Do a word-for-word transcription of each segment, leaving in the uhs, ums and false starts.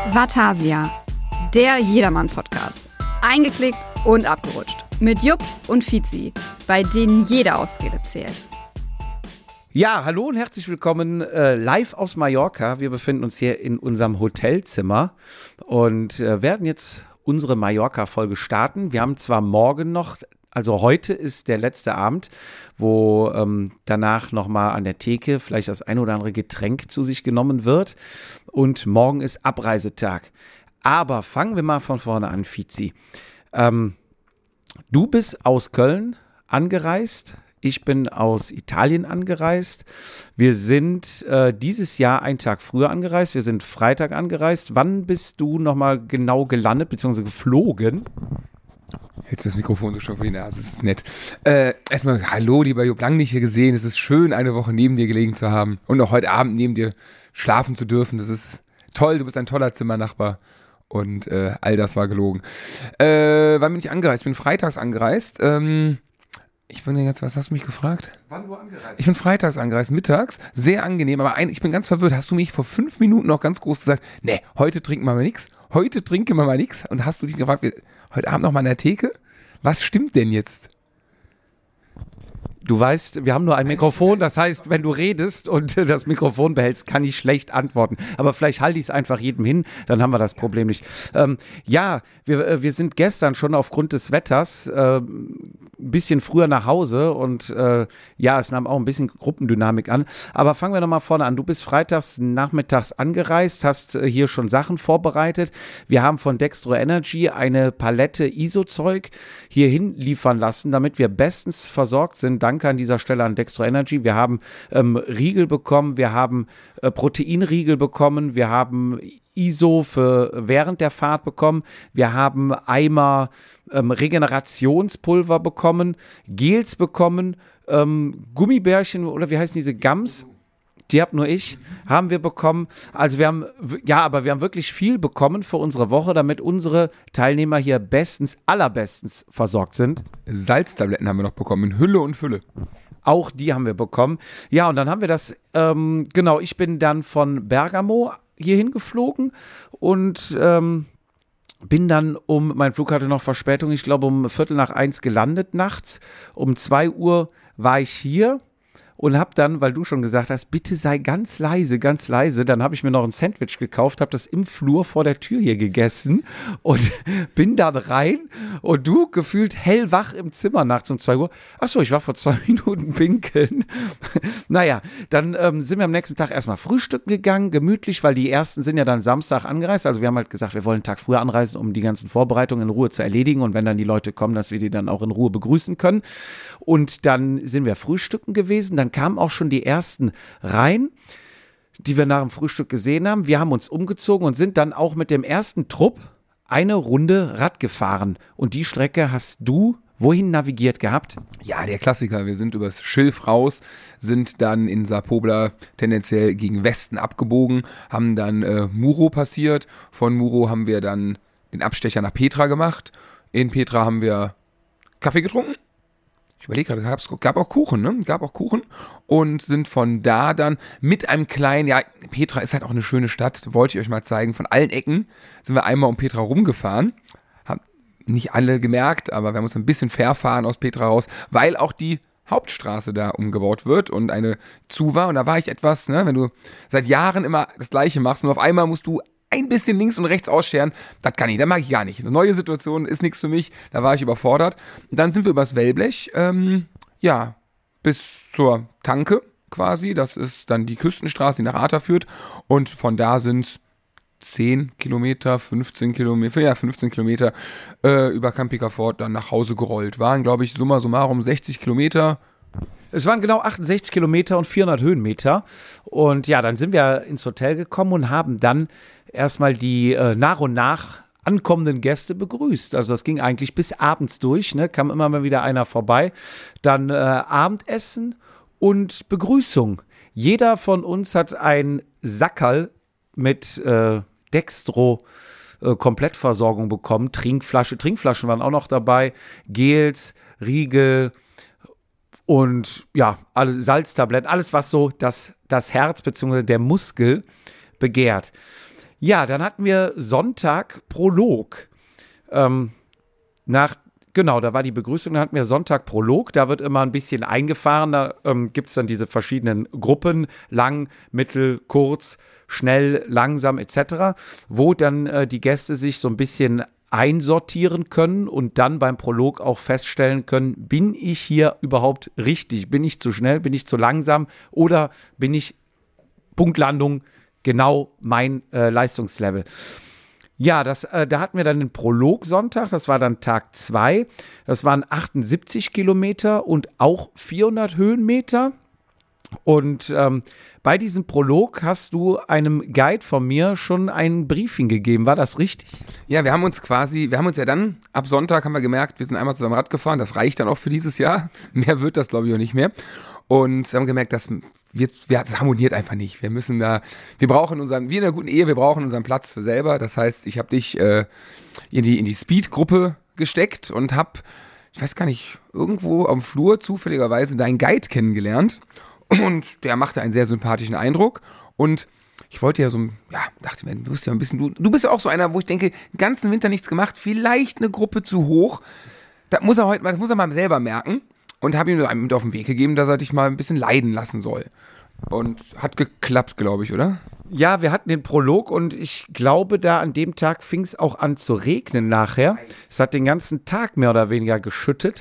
Vatasia, der Jedermann-Podcast. Eingeklickt und abgerutscht. Mit Jupp und Fizi, bei denen jede Ausrede zählt. Ja, hallo und herzlich willkommen äh, live aus Mallorca. Wir befinden uns hier in unserem Hotelzimmer und äh, werden jetzt unsere Mallorca-Folge starten. Wir haben zwar morgen noch, also heute ist der letzte Abend, wo ähm, danach nochmal an der Theke vielleicht das ein oder andere Getränk zu sich genommen wird. Und morgen ist Abreisetag. Aber fangen wir mal von vorne an, Fizi. Ähm, du bist aus Köln angereist. Ich bin aus Italien angereist. Wir sind äh, dieses Jahr einen Tag früher angereist. Wir sind Freitag angereist. Wann bist du nochmal genau gelandet bzw. geflogen? Jetzt das Mikrofon so schon vor die Nase, das ist nett. Äh, erstmal, hallo, lieber Jupp, lang nicht hier gesehen. Es ist schön, eine Woche neben dir gelegen zu haben und auch heute Abend neben dir schlafen zu dürfen. Das ist toll, du bist ein toller Zimmernachbar und äh, all das war gelogen. Äh, wann bin ich angereist? Ich bin freitags angereist. Ähm, ich bin jetzt, was hast du mich gefragt? Wann du angereist? Ich bin freitags angereist, mittags, sehr angenehm, aber ein, ich bin ganz verwirrt. Hast du mich vor fünf Minuten noch ganz groß gesagt, nee, heute trinken wir mal nichts, heute trinken wir mal nichts und hast du dich gefragt, wir, heute Abend noch mal an der Theke? Was stimmt denn jetzt? Du weißt, wir haben nur ein Mikrofon, das heißt, wenn du redest und das Mikrofon behältst, kann ich schlecht antworten. Aber vielleicht halte ich es einfach jedem hin, dann haben wir das Problem nicht. Ähm, ja, wir, wir sind gestern schon aufgrund des Wetters äh, ein bisschen früher nach Hause und äh, ja, es nahm auch ein bisschen Gruppendynamik an. Aber fangen wir nochmal vorne an. Du bist freitags nachmittags angereist, hast äh, hier schon Sachen vorbereitet. Wir haben von Dextro Energy eine Palette I S O-Zeug hierhin liefern lassen, damit wir bestens versorgt sind. Danke an dieser Stelle an Dextro Energy. Wir haben ähm, Riegel bekommen, wir haben äh, Proteinriegel bekommen, wir haben I S O für während der Fahrt bekommen, wir haben Eimer ähm, Regenerationspulver bekommen, Gels bekommen, ähm, Gummibärchen oder wie heißen diese Gums? Die hab nur ich, haben wir bekommen. Also wir haben, ja, aber wir haben wirklich viel bekommen für unsere Woche, damit unsere Teilnehmer hier bestens, allerbestens versorgt sind. Salztabletten haben wir noch bekommen, in Hülle und Fülle. Auch die haben wir bekommen. Ja, und dann haben wir das, ähm, genau, ich bin dann von Bergamo hierhin geflogen und ähm, bin dann um, mein Flug hatte noch Verspätung, ich glaube um Viertel nach eins gelandet nachts. Um zwei Uhr war ich hier. Und habe dann, weil du schon gesagt hast, bitte sei ganz leise, ganz leise, dann habe ich mir noch ein Sandwich gekauft, habe das im Flur vor der Tür hier gegessen und bin dann rein und du gefühlt hellwach im Zimmer nachts um zwei Uhr. Achso, ich war vor zwei Minuten pinkeln. Naja, dann ähm, sind wir am nächsten Tag erstmal frühstücken gegangen, gemütlich, weil die ersten sind ja dann Samstag angereist. Also wir haben halt gesagt, wir wollen einen Tag früher anreisen, um die ganzen Vorbereitungen in Ruhe zu erledigen und wenn dann die Leute kommen, dass wir die dann auch in Ruhe begrüßen können. Und dann sind wir frühstücken gewesen, dann kamen auch schon die ersten rein, die wir nach dem Frühstück gesehen haben. Wir haben uns umgezogen und sind dann auch mit dem ersten Trupp eine Runde Rad gefahren. Und die Strecke hast du wohin navigiert gehabt? Ja, der Klassiker. Wir sind übers Schilf raus, sind dann in Sapobla tendenziell gegen Westen abgebogen, haben dann äh, Muro passiert. Von Muro haben wir dann den Abstecher nach Petra gemacht. In Petra haben wir Kaffee getrunken. Ich überlege gerade, es gab auch Kuchen, ne? Gab auch Kuchen und sind von da dann mit einem kleinen, ja, Petra ist halt auch eine schöne Stadt, wollte ich euch mal zeigen. Von allen Ecken sind wir einmal um Petra rumgefahren. Haben nicht alle gemerkt, aber wir haben uns ein bisschen verfahren aus Petra raus, weil auch die Hauptstraße da umgebaut wird und eine zu war. Und da war ich etwas, ne, wenn du seit Jahren immer das Gleiche machst und auf einmal musst du ein bisschen links und rechts ausscheren, das kann ich, das mag ich gar nicht. Eine neue Situation ist nichts für mich, da war ich überfordert. Und dann sind wir übers Wellblech, ähm, ja, bis zur Tanke quasi, das ist dann die Küstenstraße, die nach Arta führt und von da sind es zehn Kilometer, fünfzehn Kilometer, ja fünfzehn Kilometer äh, über Campica Fort dann nach Hause gerollt. Waren, glaube ich, summa summarum sechzig Kilometer. Es waren genau achtundsechzig Kilometer und vierhundert Höhenmeter. Und ja, dann sind wir ins Hotel gekommen und haben dann erstmal die äh, nach und nach ankommenden Gäste begrüßt. Also das ging eigentlich bis abends durch, ne? Kam immer mal wieder einer vorbei. Dann äh, Abendessen und Begrüßung. Jeder von uns hat ein Sackerl mit äh, Dextro äh, Komplettversorgung bekommen. Trinkflasche, Trinkflaschen waren auch noch dabei. Gels, Riegel und ja, alle Salztabletten, alles was so das, das Herz bzw. der Muskel begehrt. Ja, dann hatten wir Sonntag Prolog. Ähm, nach, genau, da war die Begrüßung, dann hatten wir Sonntag Prolog. Da wird immer ein bisschen eingefahren. Da ähm, gibt es dann diese verschiedenen Gruppen, lang, mittel, kurz, schnell, langsam et cetera, wo dann äh, die Gäste sich so ein bisschen einsortieren können und dann beim Prolog auch feststellen können, bin ich hier überhaupt richtig? Bin ich zu schnell? Bin ich zu langsam? Oder bin ich Punktlandung genau mein äh, Leistungslevel? Ja, das, äh, da hatten wir dann den Prolog-Sonntag, das war dann Tag zwei. Das waren achtundsiebzig Kilometer und auch vierhundert Höhenmeter. Und ähm, bei diesem Prolog hast du einem Guide von mir schon ein Briefing gegeben. War das richtig? Ja, wir haben uns quasi, wir haben uns ja dann, ab Sonntag haben wir gemerkt, wir sind einmal zusammen Rad gefahren, das reicht dann auch für dieses Jahr. Mehr wird das, glaube ich, auch nicht mehr. Und haben gemerkt, dass wir, wir, das harmoniert einfach nicht. Wir müssen da, wir brauchen unseren, wie in einer guten Ehe, wir brauchen unseren Platz für selber. Das heißt, ich habe dich äh, in die, in die Speed-Gruppe gesteckt und habe, ich weiß gar nicht, irgendwo am Flur zufälligerweise deinen Guide kennengelernt. Und der machte einen sehr sympathischen Eindruck. Und ich wollte ja so, ja, dachte mir, du bist ja ein bisschen, du, du bist ja auch so einer, wo ich denke, den ganzen Winter nichts gemacht, vielleicht eine Gruppe zu hoch. Das muss er heute, das muss er mal selber merken. Und habe ihm mit auf den Weg gegeben, dass er dich mal ein bisschen leiden lassen soll. Und hat geklappt, glaube ich, oder? Ja, wir hatten den Prolog und ich glaube, da an dem Tag fing es auch an zu regnen nachher. Es hat den ganzen Tag mehr oder weniger geschüttet.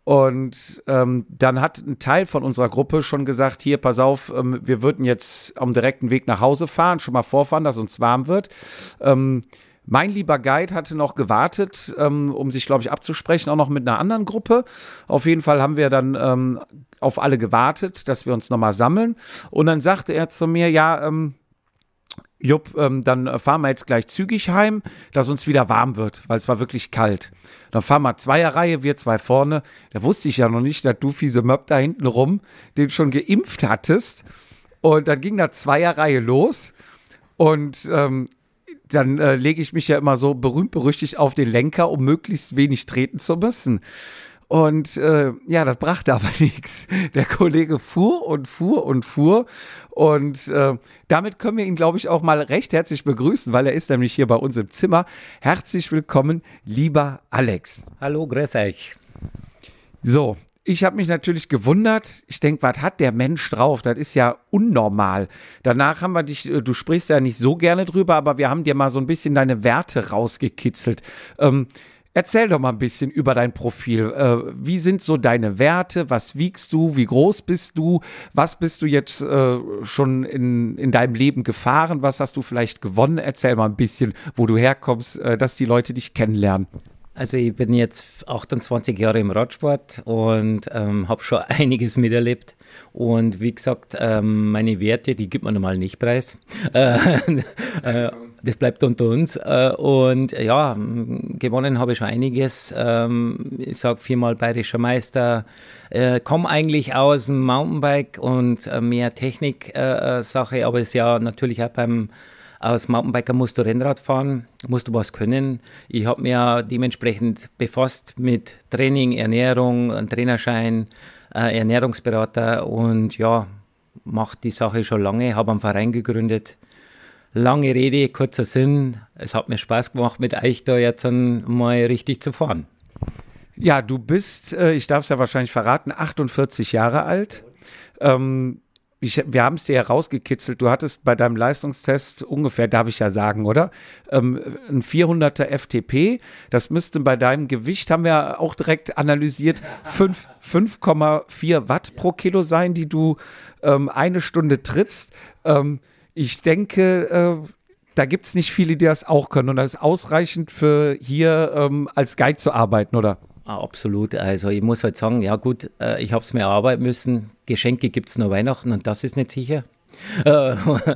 Und ähm, dann hat ein Teil von unserer Gruppe schon gesagt, hier, pass auf, ähm, wir würden jetzt am direkten Weg nach Hause fahren, schon mal vorfahren, dass uns warm wird. Ähm, mein lieber Guide hatte noch gewartet, ähm, um sich, glaube ich, abzusprechen, auch noch mit einer anderen Gruppe. Auf jeden Fall haben wir dann ähm, auf alle gewartet, dass wir uns nochmal sammeln. Und dann sagte er zu mir, ja, ähm, Jupp, ähm, dann fahren wir jetzt gleich zügig heim, dass uns wieder warm wird, weil es war wirklich kalt. Dann fahren wir Zweierreihe, wir zwei vorne. Da wusste ich ja noch nicht, dass du fiese Möb da hinten rum den schon geimpft hattest. Und dann ging da Zweierreihe los. Und ähm, dann äh, lege ich mich ja immer so berühmt-berüchtigt auf den Lenker, um möglichst wenig treten zu müssen. Und äh, ja, das brachte aber nichts. Der Kollege fuhr und fuhr und fuhr. Und äh, damit können wir ihn, glaube ich, auch mal recht herzlich begrüßen, weil er ist nämlich hier bei uns im Zimmer. Herzlich willkommen, lieber Alex. Hallo, grüß euch. So, ich habe mich natürlich gewundert. Ich denke, was hat der Mensch drauf? Das ist ja unnormal. Danach haben wir dich, du sprichst ja nicht so gerne drüber, aber wir haben dir mal so ein bisschen deine Werte rausgekitzelt. Ähm, Erzähl doch mal ein bisschen über dein Profil. Äh, wie sind so deine Werte? Was wiegst du? Wie groß bist du? Was bist du jetzt äh, schon in, in deinem Leben gefahren? Was hast du vielleicht gewonnen? Erzähl mal ein bisschen, wo du herkommst, äh, dass die Leute dich kennenlernen. Also ich bin jetzt achtundzwanzig Jahre im Radsport und ähm, habe schon einiges miterlebt. Und wie gesagt, ähm, meine Werte, die gibt man normal nicht preis. Äh, äh, das bleibt unter uns. Äh, und ja, gewonnen habe ich schon einiges. Ähm, ich sage viermal bayerischer Meister. Äh, komme eigentlich aus dem Mountainbike und äh, mehr Technik-Sache, äh, aber ist ja natürlich auch beim Als Mountainbiker musst du Rennrad fahren, musst du was können. Ich habe mich ja dementsprechend befasst mit Training, Ernährung, einen Trainerschein, äh, Ernährungsberater und ja, mache die Sache schon lange, habe einen Verein gegründet. Lange Rede, kurzer Sinn. Es hat mir Spaß gemacht, mit euch da jetzt mal richtig zu fahren. Ja, du bist, äh, ich darf es ja wahrscheinlich verraten, achtundvierzig Jahre alt. Ähm, Ich, wir haben es dir ja rausgekitzelt, du hattest bei deinem Leistungstest ungefähr, darf ich ja sagen, oder? Ähm, ein vierhunderter F T P, das müsste bei deinem Gewicht, haben wir auch direkt analysiert, fünf Komma vier Watt pro Kilo sein, die du ähm, eine Stunde trittst. Ähm, ich denke, äh, da gibt es nicht viele, die das auch können und das ist ausreichend für hier ähm, als Guide zu arbeiten, oder? Ah, absolut. Also ich muss halt sagen, ja gut, äh, ich habe es mir erarbeiten müssen. Geschenke gibt es nur Weihnachten und das ist nicht sicher. Äh,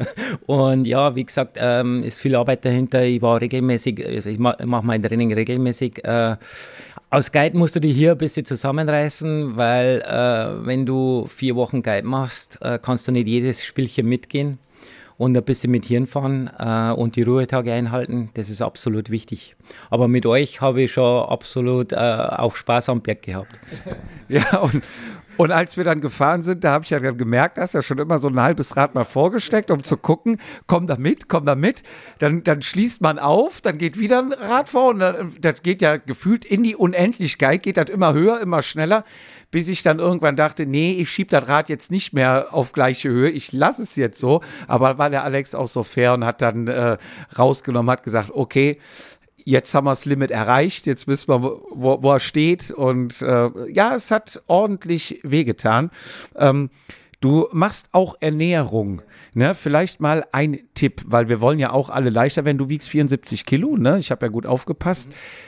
und ja, wie gesagt, ähm, ist viel Arbeit dahinter. Ich war regelmäßig, ich mache mach mein Training regelmäßig. Äh, als Guide musst du dich hier ein bisschen zusammenreißen, weil äh, wenn du vier Wochen Guide machst, äh, kannst du nicht jedes Spielchen mitgehen. Und ein bisschen mit Hirn fahren äh, und die Ruhetage einhalten, das ist absolut wichtig. Aber mit euch habe ich schon absolut äh, auch Spaß am Berg gehabt. Ja, und Und als wir dann gefahren sind, da habe ich ja dann gemerkt, hast ja schon immer so ein halbes Rad mal vorgesteckt, um zu gucken, komm da mit, komm da mit. Dann, dann schließt man auf, dann geht wieder ein Rad vor und dann, das geht ja gefühlt in die Unendlichkeit, geht das immer höher, immer schneller, bis ich dann irgendwann dachte, nee, ich schiebe das Rad jetzt nicht mehr auf gleiche Höhe, ich lasse es jetzt so. Aber war der Alex auch so fair und hat dann äh, rausgenommen, hat gesagt, okay, jetzt haben wir das Limit erreicht, jetzt wissen wir, wo, wo er steht und äh, ja, es hat ordentlich wehgetan. Ähm, du machst auch Ernährung, ne? Vielleicht mal ein Tipp, weil wir wollen ja auch alle leichter werden. Du wiegst vierundsiebzig Kilo, ne? Ich habe ja gut aufgepasst.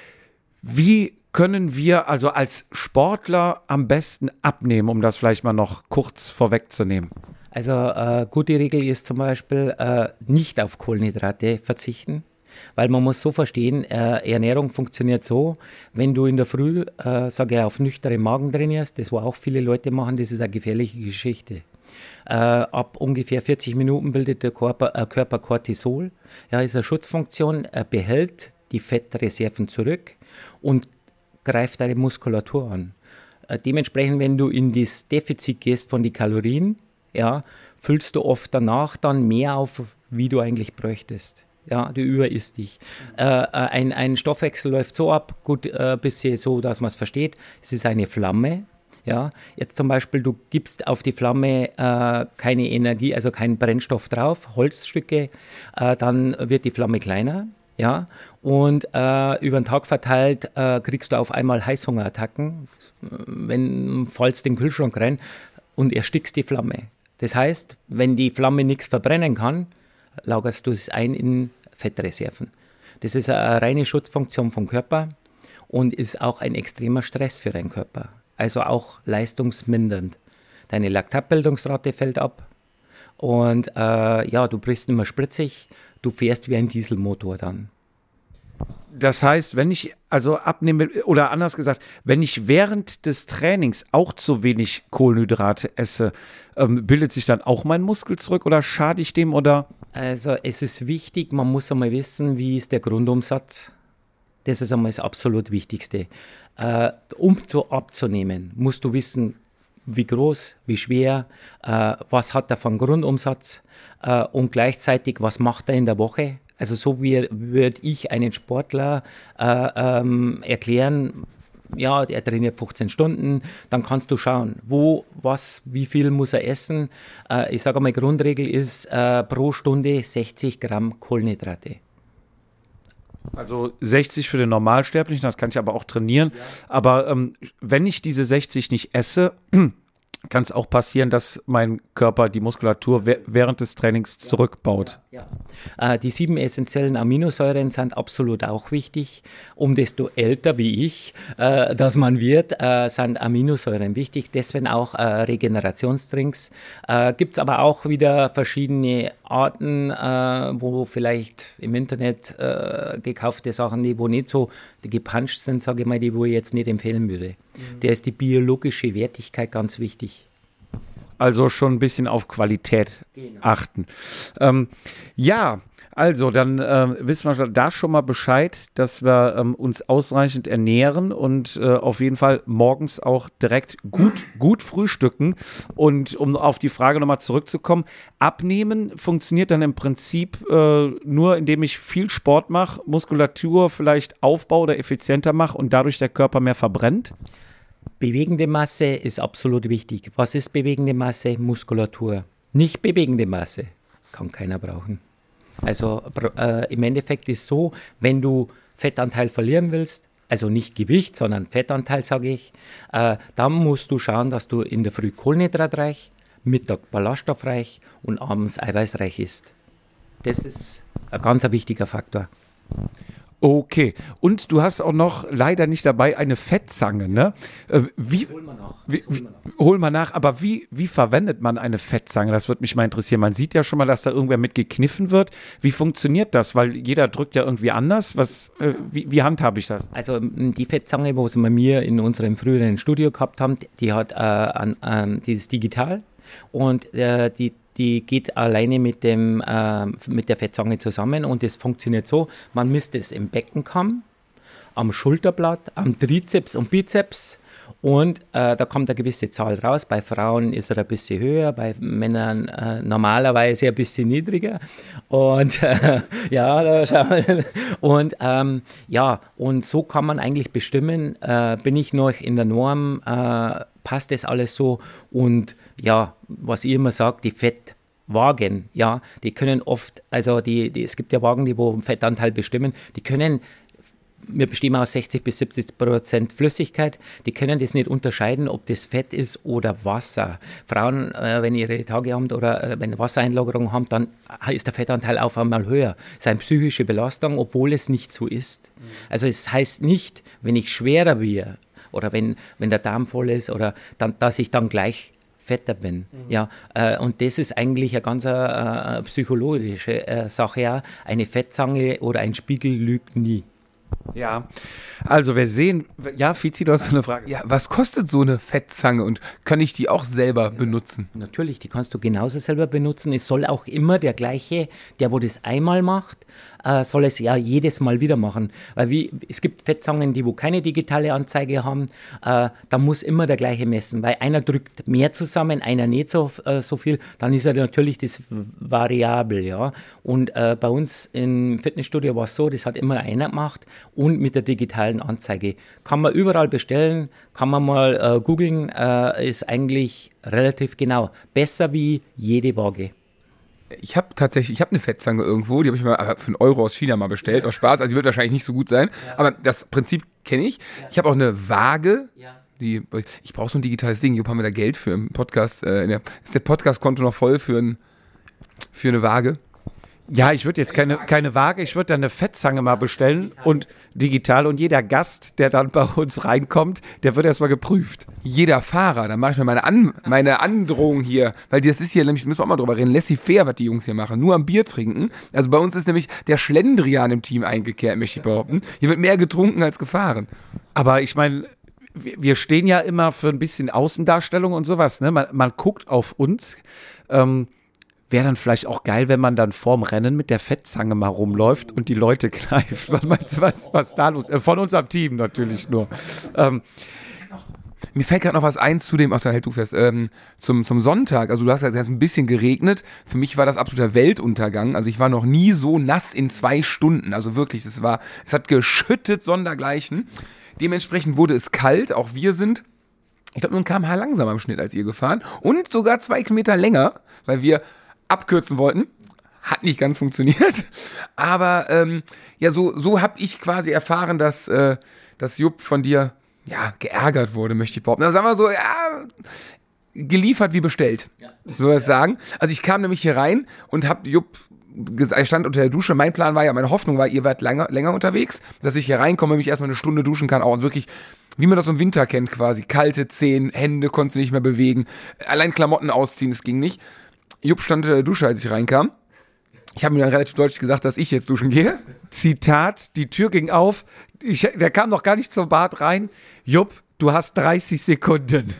Wie können wir also als Sportler am besten abnehmen, um das vielleicht mal noch kurz vorwegzunehmen? Also äh, gute Regel ist zum Beispiel äh, nicht auf Kohlenhydrate verzichten. Weil man muss so verstehen, äh, Ernährung funktioniert so, wenn du in der Früh, äh, sage ich, auf nüchternen Magen trainierst, das wo auch viele Leute machen, das ist eine gefährliche Geschichte. Äh, ab ungefähr vierzig Minuten bildet der Körper, äh, Körper Cortisol, ja, ist eine Schutzfunktion, er behält die Fettreserven zurück und greift deine Muskulatur an. Äh, dementsprechend, wenn du in das Defizit gehst von den Kalorien, ja, füllst du oft danach dann mehr auf, wie du eigentlich bräuchtest. Ja, du überisst dich. Äh, ein, ein Stoffwechsel läuft so ab, gut, äh, bisschen so, dass man es versteht. Es ist eine Flamme. Ja, jetzt zum Beispiel, du gibst auf die Flamme äh, keine Energie, also keinen Brennstoff drauf, Holzstücke, äh, dann wird die Flamme kleiner. Ja, und äh, über den Tag verteilt äh, kriegst du auf einmal Heißhungerattacken, wenn fallst den Kühlschrank rein und erstickst die Flamme. Das heißt, wenn die Flamme nichts verbrennen kann, lagerst du es ein in Fettreserven. Das ist eine reine Schutzfunktion vom Körper und ist auch ein extremer Stress für deinen Körper. Also auch leistungsmindernd. Deine Laktatbildungsrate fällt ab und äh, ja, du bist nicht mehr spritzig, du fährst wie ein Dieselmotor dann. Das heißt, wenn ich also abnehme, oder anders gesagt, wenn ich während des Trainings auch zu wenig Kohlenhydrate esse, ähm, bildet sich dann auch mein Muskel zurück oder schade ich dem oder? Also es ist wichtig, man muss einmal wissen, wie ist der Grundumsatz. Das ist einmal das absolut Wichtigste. Äh, um zu abzunehmen, musst du wissen, wie groß, wie schwer, äh, was hat er von Grundumsatz äh, und gleichzeitig, was macht er in der Woche. Also so wie würde ich einen Sportler äh, ähm, erklären, ja, er trainiert fünfzehn Stunden, dann kannst du schauen, wo, was, wie viel muss er essen. Äh, ich sage einmal, Grundregel ist äh, pro Stunde sechzig Gramm Kohlenhydrate. Also sechzig für den Normalsterblichen, das kann ich aber auch trainieren. Ja. Aber ähm, wenn ich diese sechzig nicht esse, kann es auch passieren, dass mein Körper die Muskulatur we- während des Trainings ja. zurückbaut. Ja, ja. Äh, die sieben essentiellen Aminosäuren sind absolut auch wichtig. Um desto älter wie ich, äh, dass man wird, äh, sind Aminosäuren wichtig. Deswegen auch äh, Regenerationstrinks. Äh, Gibt es aber auch wieder verschiedene Arten, äh, wo vielleicht im Internet äh, gekaufte Sachen, die wo nicht so die gepuncht sind, sage ich mal, die wo ich jetzt nicht empfehlen würde. Mhm. Da ist die biologische Wertigkeit ganz wichtig. Also schon ein bisschen auf Qualität genau. achten. Ähm, ja, also dann äh, wissen wir da schon mal Bescheid, dass wir ähm, uns ausreichend ernähren und äh, auf jeden Fall morgens auch direkt gut, gut frühstücken. Und um auf die Frage nochmal zurückzukommen, abnehmen funktioniert dann im Prinzip äh, nur, indem ich viel Sport mache, Muskulatur vielleicht aufbaue oder effizienter mache und dadurch der Körper mehr verbrennt? Bewegende Masse ist absolut wichtig. Was ist bewegende Masse? Muskulatur. Nicht bewegende Masse. Kann keiner brauchen. Also äh, im Endeffekt ist so, wenn du Fettanteil verlieren willst, also nicht Gewicht, sondern Fettanteil, sage ich, äh, dann musst du schauen, dass du in der Früh kohlenhydratreich, Mittag ballaststoffreich und abends eiweißreich isst. Das ist ein ganz wichtiger Faktor. Okay, und du hast auch noch leider nicht dabei eine Fettzange, ne? Äh, wie, hol mal nach. Wie, hol, mal nach. hol mal nach, aber wie, wie verwendet man eine Fettzange? Das würde mich mal interessieren. Man sieht ja schon mal, dass da irgendwer mit gekniffen wird. Wie funktioniert das? Weil jeder drückt ja irgendwie anders. Was, äh, wie, wie handhabe ich das? Also die Fettzange, wo wir mir in unserem früheren Studio gehabt haben, die hat äh, an, äh, die ist digital und äh, die Die geht alleine mit, dem, äh, mit der Fettzange zusammen und es funktioniert so, man misst es im Beckenkamm, am Schulterblatt, am Trizeps und Bizeps Und äh, da kommt eine gewisse Zahl raus. Bei Frauen ist er ein bisschen höher, bei Männern äh, normalerweise ein bisschen niedriger. Und äh, ja, da schauen wir. Und ähm, ja, und so kann man eigentlich bestimmen, äh, bin ich noch in der Norm, äh, passt das alles so? Und ja, was ich immer sage, die Fettwagen, ja, die können oft, also die, die, es gibt ja Wagen, die wo einen Fettanteil bestimmen, die können, wir bestimmen aus sechzig bis siebzig Prozent Flüssigkeit. Die können das nicht unterscheiden, ob das Fett ist oder Wasser. Frauen, äh, wenn ihre Tage haben oder äh, wenn Wassereinlagerung haben, dann ist der Fettanteil auf einmal höher. Das ist eine psychische Belastung, obwohl es nicht so ist. Mhm. Also es heißt nicht, wenn ich schwerer wäre oder wenn, wenn der Darm voll ist, oder dann, dass ich dann gleich fetter bin. Mhm. Ja, äh, und das ist eigentlich eine ganz äh, psychologische äh, Sache. Ja. Eine Fettzange oder ein Spiegel lügt nie. Ja, also wir sehen, ja, Fizi, du hast eine Frage. Ja, was kostet so eine Fettzange und kann ich die auch selber benutzen? Natürlich, die kannst du genauso selber benutzen. Es soll auch immer der gleiche, der wo das einmal macht, äh, soll es ja jedes Mal wieder machen. Weil wie, es gibt Fettzangen, die wo keine digitale Anzeige haben, äh, da muss immer der gleiche messen, weil einer drückt mehr zusammen, einer nicht so, äh, so viel, dann ist ja natürlich das variabel, ja. Und äh, bei uns im Fitnessstudio war es so, das hat immer einer gemacht und mit der digitalen Anzeige. Kann man überall bestellen, kann man mal äh, googeln, äh, ist eigentlich relativ genau. Besser wie jede Waage. Ich habe tatsächlich, ich habe eine Fettzange irgendwo, die habe ich mal für einen Euro aus China mal bestellt, aus Spaß. Also die wird wahrscheinlich nicht so gut sein, ja. Aber das Prinzip kenne ich. Ja. Ich habe auch eine Waage. Ja. Die, ich brauche so ein digitales Ding. Jupp, haben wir da Geld für im Podcast? Äh, der, ist der Podcast-Konto noch voll für, ein, für eine Waage? Ja, ich würde jetzt keine, keine Waage, ich würde dann eine Fettzange mal bestellen und digital, und jeder Gast, der dann bei uns reinkommt, der wird erstmal geprüft. Jeder Fahrer, da mache ich mir meine, An, meine Androhung hier, weil das ist hier nämlich, müssen wir auch mal drüber reden, laissez-faire, was die Jungs hier machen, nur am Bier trinken. Also bei uns ist nämlich der Schlendrian im Team eingekehrt, möchte ich behaupten. Hier wird mehr getrunken als gefahren. Aber ich meine, wir stehen ja immer für ein bisschen Außendarstellung und sowas, ne? Man, man guckt auf uns, ähm, wäre dann vielleicht auch geil, wenn man dann vorm Rennen mit der Fettzange mal rumläuft und die Leute kneift. Was meinst du, was, was da los ist? Von unserem Team natürlich nur. Ähm, Mir fällt gerade noch was ein zu dem, ach, halt du fest, ähm, zum, zum Sonntag. Also du hast ja es hat ein bisschen geregnet. Für mich war das absoluter Weltuntergang. Also ich war noch nie so nass in zwei Stunden. Also wirklich, es war, es hat geschüttet sondergleichen. Dementsprechend wurde es kalt. Auch wir sind, ich glaube, nur ein Kilometer langsamer im Schnitt als ihr gefahren. Und sogar zwei Kilometer länger, weil wir abkürzen wollten. Hat nicht ganz funktioniert. Aber ähm, ja, so, so habe ich quasi erfahren, dass, äh, dass Jupp von dir ja, geärgert wurde, möchte ich behaupten. Also sagen wir so, ja, geliefert wie bestellt, ja. So was sagen. Also ich kam nämlich hier rein und habe Jupp, ich stand unter der Dusche. Mein Plan war ja, meine Hoffnung war, ihr wart länger, länger unterwegs, dass ich hier reinkomme, mich erstmal eine Stunde duschen kann, auch wirklich, wie man das im Winter kennt quasi. Kalte Zehen, Hände konntest du nicht mehr bewegen, allein Klamotten ausziehen, das ging nicht. Jupp stand unter der Dusche, als ich reinkam. Ich habe mir dann relativ deutlich gesagt, dass ich jetzt duschen gehe. Zitat, die Tür ging auf, ich, der kam noch gar nicht zum Bad rein. Jupp, du hast dreißig Sekunden.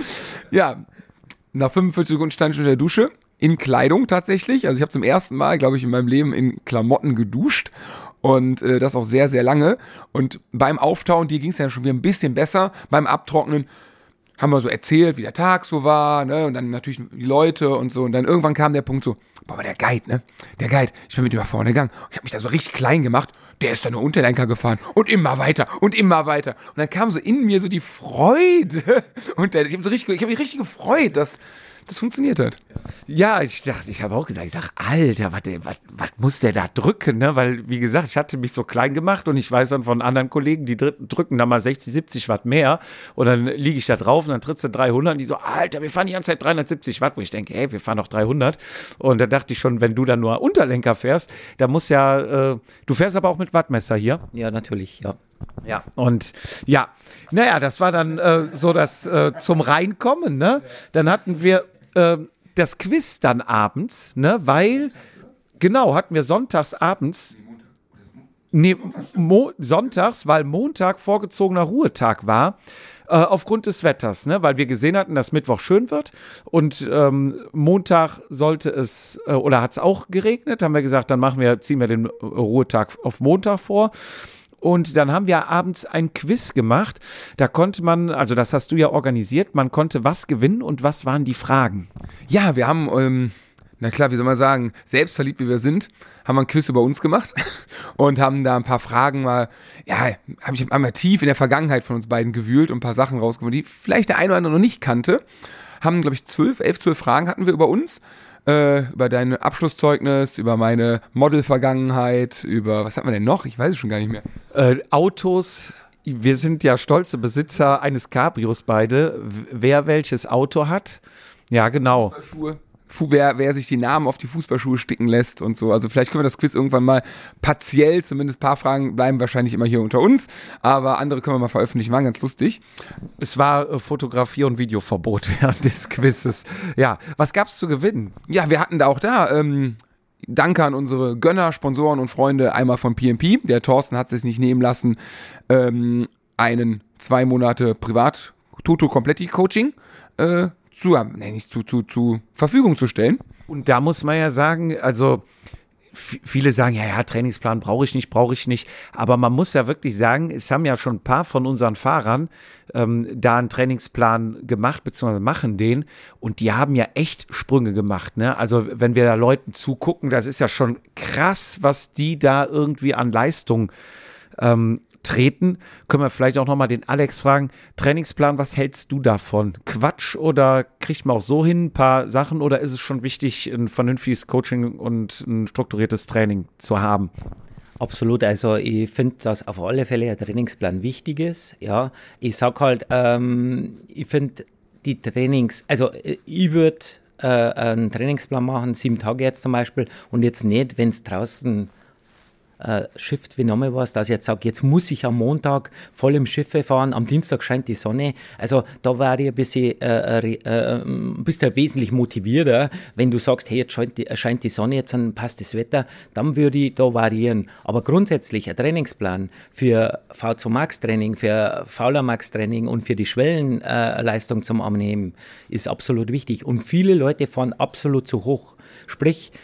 Ja, nach fünfundvierzig Sekunden stand ich unter der Dusche, in Kleidung tatsächlich. Also ich habe zum ersten Mal, glaube ich, in meinem Leben in Klamotten geduscht. Und äh, das auch sehr, sehr lange. Und beim Auftauen, dir ging es ja schon wieder ein bisschen besser. Beim Abtrocknen haben wir so erzählt, wie der Tag so war, ne, und dann natürlich die Leute und so, und dann irgendwann kam der Punkt so, boah, aber der Guide, ne, der Guide, ich bin mit ihm nach vorne gegangen, ich habe mich da so richtig klein gemacht, der ist da nur Unterlenker gefahren und immer weiter und immer weiter, und dann kam so in mir so die Freude, und der, ich habe so richtig, ich habe mich richtig gefreut, dass das funktioniert hat. Ja, ich dachte, ich habe auch gesagt, ich sag, Alter, was, was, was muss der da drücken, ne? Weil, wie gesagt, ich hatte mich so klein gemacht und ich weiß dann von anderen Kollegen, die drücken da mal sechzig, siebzig Watt mehr und dann liege ich da drauf und dann trittst du dreihundert und die so, Alter, wir fahren die ganze Zeit dreihundertsiebzig Watt, wo ich denke, ey, wir fahren doch dreihundert, und da dachte ich schon, wenn du dann nur Unterlenker fährst, da muss ja, äh, du fährst aber auch mit Wattmesser hier. Ja, natürlich, ja. Ja, und ja, naja, das war dann äh, so das äh, zum Reinkommen, ne? Dann hatten wir äh, das Quiz dann abends, ne? Weil, genau, hatten wir sonntags abends, nee, Mo- sonntags, weil Montag vorgezogener Ruhetag war, äh, aufgrund des Wetters, ne? Weil wir gesehen hatten, dass Mittwoch schön wird und ähm, Montag sollte es, äh, oder hat es auch geregnet, haben wir gesagt, dann machen wir, ziehen wir den Ruhetag auf Montag vor. Und dann haben wir abends ein Quiz gemacht. Da konnte man, also das hast du ja organisiert, man konnte was gewinnen und was waren die Fragen? Ja, wir haben, ähm, na klar, wie soll man sagen, selbstverliebt wie wir sind, haben wir ein Quiz über uns gemacht und haben da ein paar Fragen mal, ja, habe ich einmal tief in der Vergangenheit von uns beiden gewühlt und ein paar Sachen rausgefunden, die vielleicht der eine oder andere noch nicht kannte. Haben, glaube ich, zwölf, elf, zwölf Fragen hatten wir über uns. Äh, über dein Abschlusszeugnis, über meine Model-Vergangenheit, über, was hatten wir denn noch? Ich weiß es schon gar nicht mehr. Äh, Autos, wir sind ja stolze Besitzer eines Cabrios beide. W- Wer welches Auto hat? Ja, genau. Fußballschuhe. Fu- Wer, wer sich die Namen auf die Fußballschuhe sticken lässt und so. Also vielleicht können wir das Quiz irgendwann mal partiell, zumindest ein paar Fragen bleiben wahrscheinlich immer hier unter uns, aber andere können wir mal veröffentlichen, waren ganz lustig. Es war äh, Fotografie- und Videoverbot während des Quizzes. Ja, was gab's zu gewinnen? Ja, wir hatten da auch da, ähm, danke an unsere Gönner, Sponsoren und Freunde, einmal von P M P. Der Thorsten hat es sich nicht nehmen lassen, ähm, einen zwei Monate Privat-Toto-Kompletti-Coaching äh, zu, nee, nicht zu, zu, zu Verfügung zu stellen. Und da muss man ja sagen, also f- viele sagen, ja, ja, Trainingsplan brauche ich nicht, brauche ich nicht. Aber man muss ja wirklich sagen, es haben ja schon ein paar von unseren Fahrern ähm, da einen Trainingsplan gemacht, beziehungsweise machen den. Und die haben ja echt Sprünge gemacht, ne? Also wenn wir da Leuten zugucken, das ist ja schon krass, was die da irgendwie an Leistung ähm, treten. Können wir vielleicht auch nochmal den Alex fragen, Trainingsplan, was hältst du davon? Quatsch oder kriegt man auch so hin ein paar Sachen oder ist es schon wichtig, ein vernünftiges Coaching und ein strukturiertes Training zu haben? Absolut, also ich finde, dass auf alle Fälle ein Trainingsplan wichtig ist. Ja, ich sag halt, ähm, ich finde die Trainings, also äh, ich würde äh, einen Trainingsplan machen, sieben Tage jetzt zum Beispiel und jetzt nicht, wenn es draußen äh, schifft wie nochmal was, dass ich jetzt sage, jetzt muss ich am Montag voll im Schiffe fahren, am Dienstag scheint die Sonne. Also da war ich ein bisschen, äh, äh, bist du wesentlich motivierter, wenn du sagst, hey, jetzt scheint die, scheint die Sonne, jetzt dann passt das Wetter, dann würde ich da variieren. Aber grundsätzlich ein Trainingsplan für V zwei Max Training, für Fauler Max Training und für die Schwellenleistung äh, zum Annehmen ist absolut wichtig. Und viele Leute fahren absolut zu hoch. Sprich,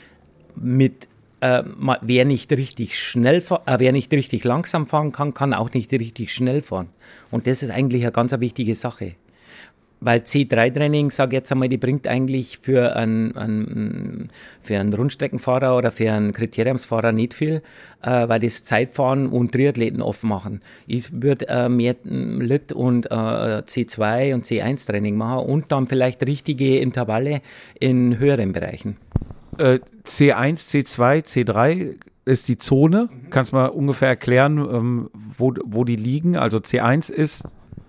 mit Äh, wer nicht richtig schnell, äh, wer nicht richtig langsam fahren kann, kann auch nicht richtig schnell fahren. Und das ist eigentlich eine ganz wichtige Sache. Weil C drei Training, sage ich jetzt einmal, die bringt eigentlich für einen, einen, für einen Rundstreckenfahrer oder für einen Kriteriumsfahrer nicht viel, äh, weil das Zeitfahren und Triathleten oft machen. Ich würde äh, mehr Lit und äh, C zwei und C eins Training machen und dann vielleicht richtige Intervalle in höheren Bereichen. Äh, C eins, C zwei, C drei ist die Zone. Mhm. Kannst du mal ungefähr erklären, ähm, wo, wo die liegen? Also C eins ist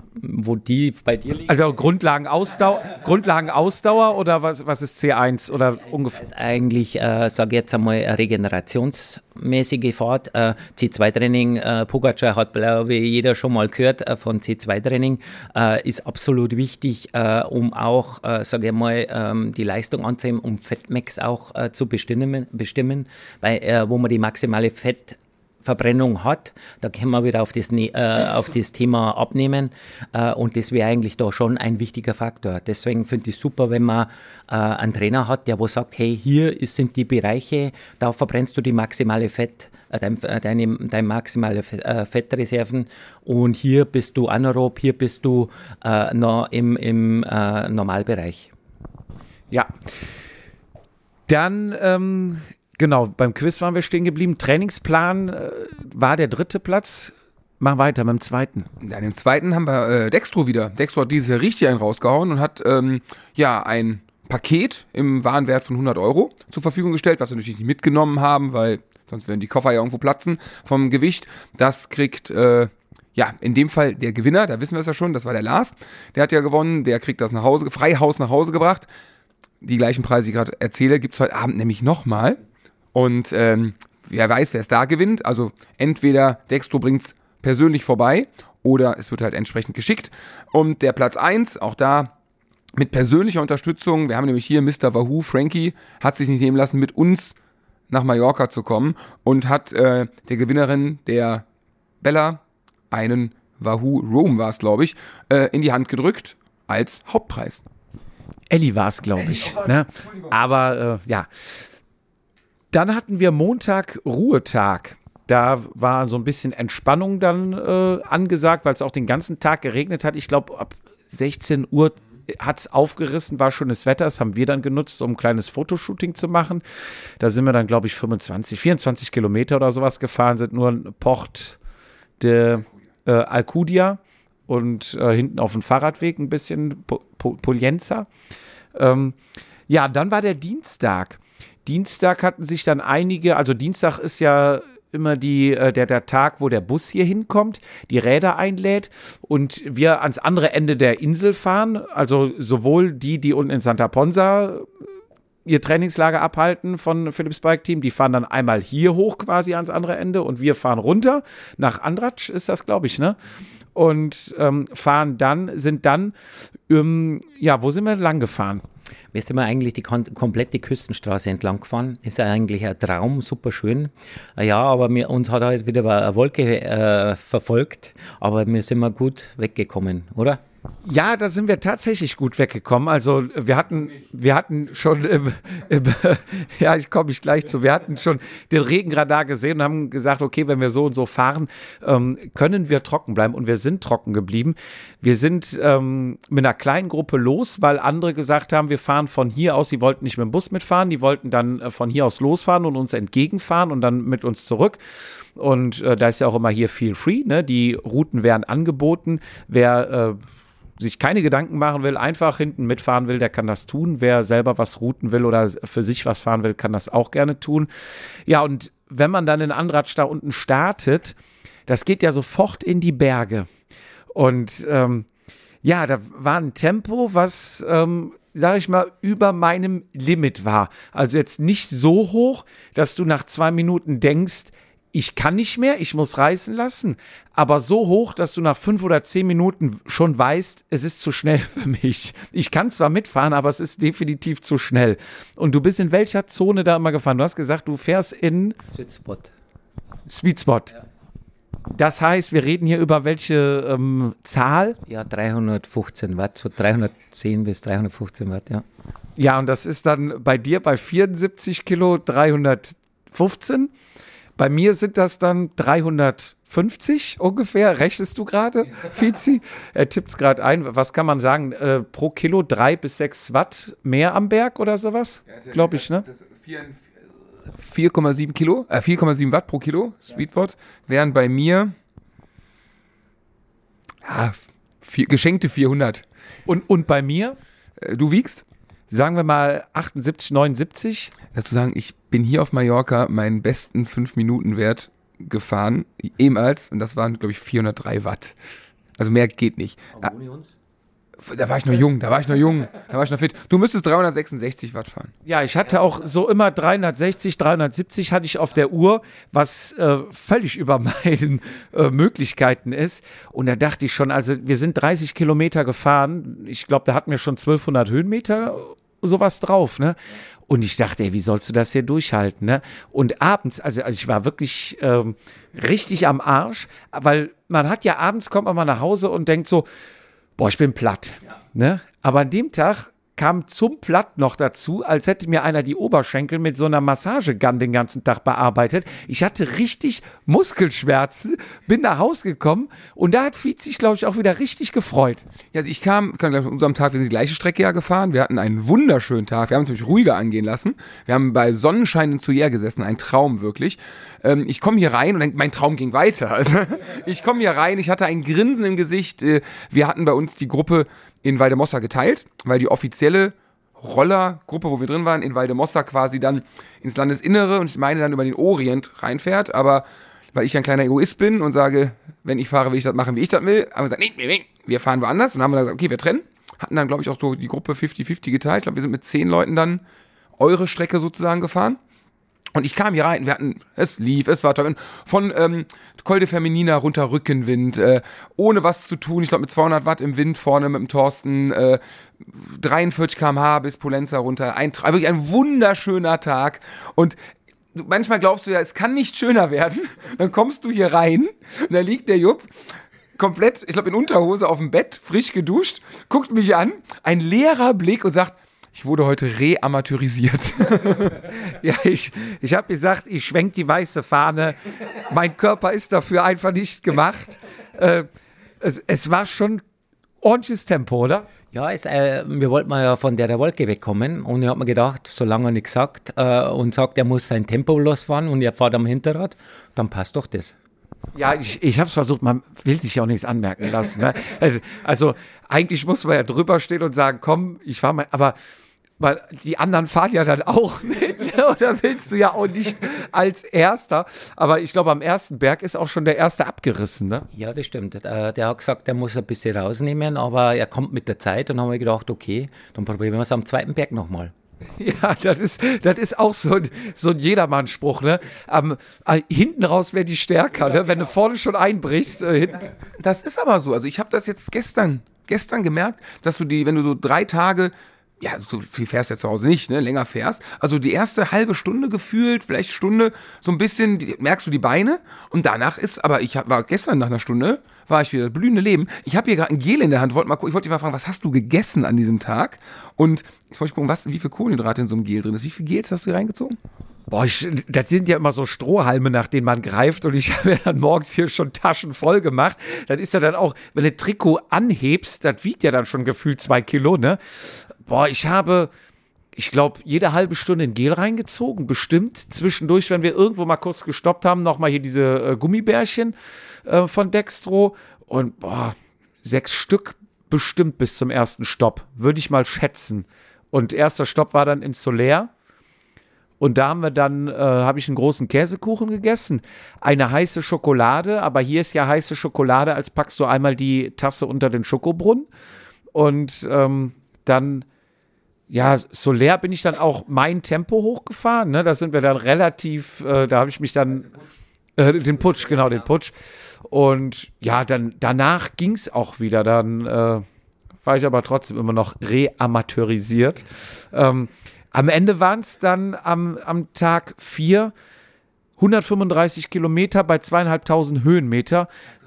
wo die bei dir liegen. Also Grundlagenausdauer, Grundlagenausdauer oder was, was ist C eins oder ungefähr? Das ist eigentlich, äh, sage ich jetzt einmal, eine regenerationsmäßige Fahrt. Äh, C zwei Training, äh, Pogacar hat, glaube ich, jeder schon mal gehört äh, von C zwei Training, äh, ist absolut wichtig, äh, um auch, äh, sage ich mal, ähm, die Leistung anzunehmen, um Fettmax auch äh, zu bestimmen, bestimmen, weil äh, wo man die maximale Fett Verbrennung hat, da können wir wieder auf das, äh, auf das Thema abnehmen äh, und das wäre eigentlich da schon ein wichtiger Faktor. Deswegen finde ich es super, wenn man äh, einen Trainer hat, der wo sagt, hey, hier ist, sind die Bereiche, da verbrennst du die maximale Fett, äh, dein, äh, deine, deine maximale äh, Fettreserven und hier bist du anaerob, hier bist du äh, noch im, im äh, Normalbereich. Ja. Dann ähm Genau, beim Quiz waren wir stehen geblieben. Trainingsplan äh, war der dritte Platz. Mach weiter mit dem zweiten. Ja, den zweiten haben wir äh, Dextro wieder. Dextro hat dieses Jahr richtig einen rausgehauen und hat ähm, ja ein Paket im Warenwert von hundert Euro zur Verfügung gestellt, was wir natürlich nicht mitgenommen haben, weil sonst würden die Koffer ja irgendwo platzen vom Gewicht. Das kriegt äh, ja in dem Fall der Gewinner, da wissen wir es ja schon, das war der Lars. Der hat ja gewonnen, der kriegt das nach Hause, frei Haus nach Hause gebracht. Die gleichen Preise, die ich gerade erzähle, gibt es heute Abend nämlich nochmal. Und ähm, wer weiß, wer es da gewinnt. Also entweder Dextro bringt es persönlich vorbei oder es wird halt entsprechend geschickt. Und der Platz eins, auch da mit persönlicher Unterstützung. Wir haben nämlich hier Mister Wahoo, Frankie, hat sich nicht nehmen lassen, mit uns nach Mallorca zu kommen und hat äh, der Gewinnerin, der Bella, einen Wahoo Roam war es, glaube ich, äh, in die Hand gedrückt als Hauptpreis. Elli war es, glaube ich. Ne? Aber äh, ja. Dann hatten wir Montag Ruhetag. Da war so ein bisschen Entspannung dann äh, angesagt, weil es auch den ganzen Tag geregnet hat. Ich glaube, ab sechzehn Uhr hat es aufgerissen, war schönes Wetter. Das haben wir dann genutzt, um ein kleines Fotoshooting zu machen. Da sind wir dann, glaube ich, fünfundzwanzig, vierundzwanzig Kilometer oder sowas gefahren, sind nur in Port de äh, Alcudia und äh, hinten auf dem Fahrradweg ein bisschen po- po- Pollenza. Ähm, ja, dann war der Dienstag. Dienstag hatten sich dann einige, also Dienstag ist ja immer die, äh, der, der Tag, wo der Bus hier hinkommt, die Räder einlädt und wir ans andere Ende der Insel fahren, also sowohl die, die unten in Santa Ponsa ihr Trainingslager abhalten von Philips Bike Team, die fahren dann einmal hier hoch quasi ans andere Ende und wir fahren runter, nach Andratsch ist das, glaube ich, ne? Und ähm, fahren dann, sind dann, ähm, ja, wo sind wir lang gefahren? Wir sind wir eigentlich die kon- komplette Küstenstraße entlang gefahren. Ist ja eigentlich ein Traum, super schön. Ja, aber mir, uns hat halt wieder eine Wolke äh, verfolgt, aber wir sind mal gut weggekommen, oder? Ja, da sind wir tatsächlich gut weggekommen. Also wir hatten, wir hatten schon, im, im, ja, ich komme ich gleich zu, wir hatten schon den Regenradar gesehen und haben gesagt, okay, wenn wir so und so fahren, ähm, können wir trocken bleiben und wir sind trocken geblieben. Wir sind ähm, mit einer kleinen Gruppe los, weil andere gesagt haben, wir fahren von hier aus, die wollten nicht mit dem Bus mitfahren, die wollten dann äh, von hier aus losfahren und uns entgegenfahren und dann mit uns zurück. Und äh, da ist ja auch immer hier Feel Free, ne? Die Routen werden angeboten, wer äh, sich keine Gedanken machen will, einfach hinten mitfahren will, der kann das tun. Wer selber was routen will oder für sich was fahren will, kann das auch gerne tun. Ja, und wenn man dann in Andratsch da unten startet, das geht ja sofort in die Berge. Und ähm, ja, da war ein Tempo, was, ähm, sag ich mal, über meinem Limit war. Also jetzt nicht so hoch, dass du nach zwei Minuten denkst, ich kann nicht mehr, ich muss reißen lassen, aber so hoch, dass du nach fünf oder zehn Minuten schon weißt, es ist zu schnell für mich. Ich kann zwar mitfahren, aber es ist definitiv zu schnell. Und du bist in welcher Zone da immer gefahren? Du hast gesagt, du fährst in Sweet Spot. Sweet Spot. Ja. Das heißt, wir reden hier über welche ähm, Zahl? Ja, dreihundertfünfzehn Watt, so dreihundertzehn bis dreihundertfünfzehn Watt, ja. Ja, und das ist dann bei dir bei vierundsiebzig Kilo dreihundertfünfzehn. Bei mir sind das dann dreihundertfünfzig ungefähr. Rechnest du gerade, Fizi? Er tippt es gerade ein. Was kann man sagen? Äh, pro Kilo drei bis sechs Watt mehr am Berg oder sowas? Ja, glaube ich, ne? vier Komma sieben Kilo, äh, vier Komma sieben Watt pro Kilo, Sweetpot, wären bei mir ja, vier, geschenkte vierhundert. Und, und bei mir? Äh, du wiegst? Sagen wir mal achtundsiebzig, neunundsiebzig. Dazu sagen, ich bin hier auf Mallorca meinen besten fünf Minuten Wert gefahren, ehemals, und das waren, glaube ich, vierhundertdrei Watt. Also mehr geht nicht. Aber ohne uns? Da war ich noch jung, da war ich noch jung, da war ich noch fit. Du müsstest dreihundertsechsundsechzig Watt fahren. Ja, ich hatte auch so immer dreihundertsechzig, dreihundertsiebzig hatte ich auf der Uhr, was äh, völlig über meinen äh, Möglichkeiten ist. Und da dachte ich schon, also wir sind dreißig Kilometer gefahren. Ich glaube, da hatten wir schon zwölfhundert Höhenmeter, sowas drauf, ne? Und ich dachte, ey, wie sollst du das hier durchhalten, ne? Und abends, also, also ich war wirklich ähm, richtig am Arsch, weil man hat ja abends, kommt man mal nach Hause und denkt so, boah, ich bin platt. Ja. Ne? Aber an dem Tag kam zum Platt noch dazu, als hätte mir einer die Oberschenkel mit so einer Massagegun den ganzen Tag bearbeitet. Ich hatte richtig Muskelschmerzen, bin nach Hause gekommen und da hat Fietz sich, glaube ich, auch wieder richtig gefreut. Ja, also ich kam, kann gleich an unserem Tag, wir sind die gleiche Strecke ja gefahren. Wir hatten einen wunderschönen Tag. Wir haben es nämlich ruhiger angehen lassen. Wir haben bei Sonnenschein in Tuyère gesessen, ein Traum wirklich. Ähm, ich komme hier rein und denk, mein Traum ging weiter. Also, ich komme hier rein, ich hatte ein Grinsen im Gesicht. Wir hatten bei uns die Gruppe in Valdemossa geteilt, weil die offizielle Rollergruppe, wo wir drin waren, in Valdemossa quasi dann ins Landesinnere und ich meine dann über den Orient reinfährt, aber weil ich ein kleiner Egoist bin und sage, wenn ich fahre, will ich das machen, wie ich das will, haben wir gesagt, nee, nee, nee, wir fahren woanders und dann haben wir dann gesagt, okay, wir trennen, hatten dann, glaube ich, auch so die Gruppe fünfzig fünfzig geteilt, ich glaube, wir sind mit zehn Leuten dann eure Strecke sozusagen gefahren. Und ich kam hier rein, wir hatten, es lief, es war toll. Von ähm, Col de Feminina runter Rückenwind, äh, ohne was zu tun, ich glaube mit zweihundert Watt im Wind vorne mit dem Thorsten, äh, dreiundvierzig Kilometer pro Stunde bis Pollenza runter, ein, wirklich ein wunderschöner Tag. Und manchmal glaubst du ja, es kann nicht schöner werden. Dann kommst du hier rein und da liegt der Jupp komplett, ich glaube in Unterhose auf dem Bett, frisch geduscht, guckt mich an, ein leerer Blick und sagt, Ich wurde heute reamateurisiert. Ja, ich, ich habe gesagt, ich schwenk die weiße Fahne. Mein Körper ist dafür einfach nicht gemacht. Äh, es, es war schon ordentliches Tempo, oder? Ja, es, äh, wir wollten mal ja von der Wolke wegkommen und ich habe mir gedacht, solange er nichts sagt äh, und sagt, er muss sein Tempo losfahren und er fährt am Hinterrad, dann passt doch das. Ja, ich, ich habe es versucht, man will sich ja auch nichts anmerken lassen. Ne? Also, also eigentlich muss man ja drüber stehen und sagen, komm, ich fahre mal, aber weil die anderen fahren ja dann auch mit, ne? Oder willst du ja auch nicht als Erster. Aber ich glaube, am ersten Berg ist auch schon der Erste abgerissen, ne? Ja, das stimmt. Äh, der hat gesagt, er muss ein bisschen rausnehmen, aber er kommt mit der Zeit und dann habe ich gedacht, okay, dann probieren wir es am zweiten Berg nochmal. Ja, das ist, das ist auch so ein, so ein Jedermann-Spruch, ne? Am, äh, hinten raus wäre die stärker, ne? Wenn du vorne schon einbrichst. Äh, hinten. Das ist aber so. Also ich habe das jetzt gestern, gestern gemerkt, dass du die, wenn du so drei Tage, ja, so viel fährst du ja zu Hause nicht, ne, länger fährst, also die erste halbe Stunde gefühlt, vielleicht Stunde, so ein bisschen, die, merkst du die Beine und danach ist, aber ich hab, war gestern nach einer Stunde, war ich wieder das blühende Leben. Ich habe hier gerade ein Gel in der Hand, wollte mal, ich wollte dich mal fragen, was hast du gegessen an diesem Tag? Und jetzt wollte ich gucken, was, wie viel Kohlenhydrate in so einem Gel drin ist. Wie viel Gels hast du hier reingezogen? Boah, ich, das sind ja immer so Strohhalme, nach denen man greift und ich habe ja dann morgens hier schon Taschen voll gemacht. Das ist ja dann auch, wenn du Trikot anhebst, das wiegt ja dann schon gefühlt zwei Kilo, ne? Boah, ich habe, ich glaube, jede halbe Stunde ein Gel reingezogen, bestimmt. Zwischendurch, wenn wir irgendwo mal kurz gestoppt haben, nochmal hier diese äh, Gummibärchen äh, von Dextro und boah, sechs Stück bestimmt bis zum ersten Stopp, würde ich mal schätzen. Und erster Stopp war dann in Soler. Und da haben wir dann, äh, habe ich einen großen Käsekuchen gegessen, eine heiße Schokolade, aber hier ist ja heiße Schokolade, als packst du einmal die Tasse unter den Schokobrunnen. Und ähm, dann, ja, Soler bin ich dann auch mein Tempo hochgefahren, ne? Da sind wir dann relativ, äh, da habe ich mich dann, äh, den Putsch, genau, den Putsch. Und ja, dann danach ging es auch wieder, dann äh, war ich aber trotzdem immer noch reamateurisiert. Ähm, Am Ende waren es dann am, am Tag vier hundertfünfunddreißig Kilometer bei zweieinhalbtausend Höhenmeter.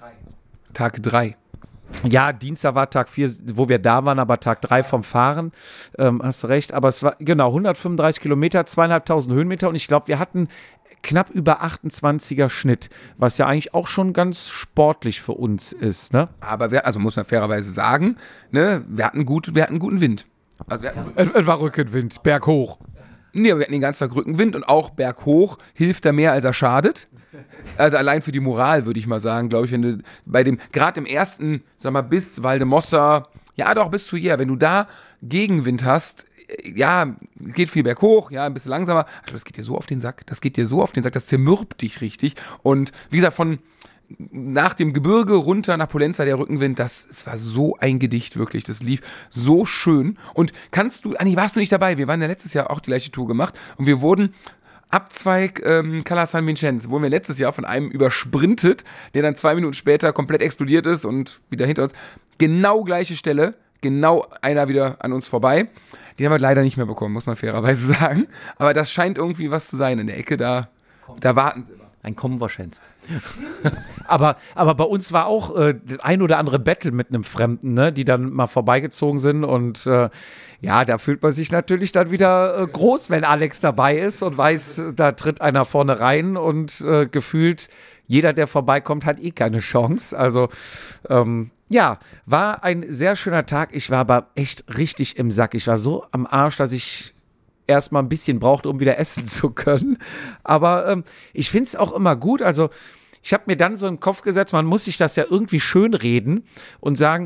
Tag drei. Ja, Dienstag war Tag vier, wo wir da waren, aber Tag drei vom Fahren. Ähm, hast recht, aber es war genau hundertfünfunddreißig Kilometer, zweieinhalbtausend Höhenmeter und ich glaube, wir hatten knapp über achtundzwanziger Schnitt, was ja eigentlich auch schon ganz sportlich für uns ist, ne? Aber wir, also muss man fairerweise sagen, ne, wir hatten gut, wir hatten guten Wind. Also wir hatten, Es, es war Rückenwind, berghoch. nee, wir hatten den ganzen Tag Rückenwind und auch berghoch hilft er mehr, als er schadet. Also allein für die Moral würde ich mal sagen, glaube ich, wenn du bei dem, gerade im ersten, sag mal, bis Valdemossa, ja doch, bis zu hier, wenn du da Gegenwind hast, ja, geht viel berghoch, ja, ein bisschen langsamer, aber das geht dir so auf den Sack, das geht dir so auf den Sack, das zermürbt dich richtig und wie gesagt, von nach dem Gebirge runter nach Pollenza, der Rückenwind, das, das war so ein Gedicht, wirklich. Das lief so schön. Und kannst du, Anni, warst du nicht dabei? Wir waren ja letztes Jahr auch die gleiche Tour gemacht und wir wurden Abzweig ähm, Cala San Vincenzo, wurden wir letztes Jahr von einem übersprintet, der dann zwei Minuten später komplett explodiert ist und wieder hinter uns. Genau gleiche Stelle, genau einer wieder an uns vorbei. Den haben wir leider nicht mehr bekommen, muss man fairerweise sagen. Aber das scheint irgendwie was zu sein in der Ecke, da, da warten sie. Ein Kommen wahrscheinlich. Aber, aber bei uns war auch äh, ein oder andere Battle mit einem Fremden, ne, die dann mal vorbeigezogen sind und äh, ja, da fühlt man sich natürlich dann wieder äh, groß, wenn Alex dabei ist und weiß, da tritt einer vorne rein und äh, gefühlt jeder, der vorbeikommt, hat eh keine Chance. Also ähm, ja, war ein sehr schöner Tag. Ich war aber echt richtig im Sack. Ich war so am Arsch, dass ich erstmal ein bisschen brauchte, um wieder essen zu können. Aber ähm, ich finde es auch immer gut. Also ich habe mir dann so im Kopf gesetzt, man muss sich das ja irgendwie schön reden und sagen,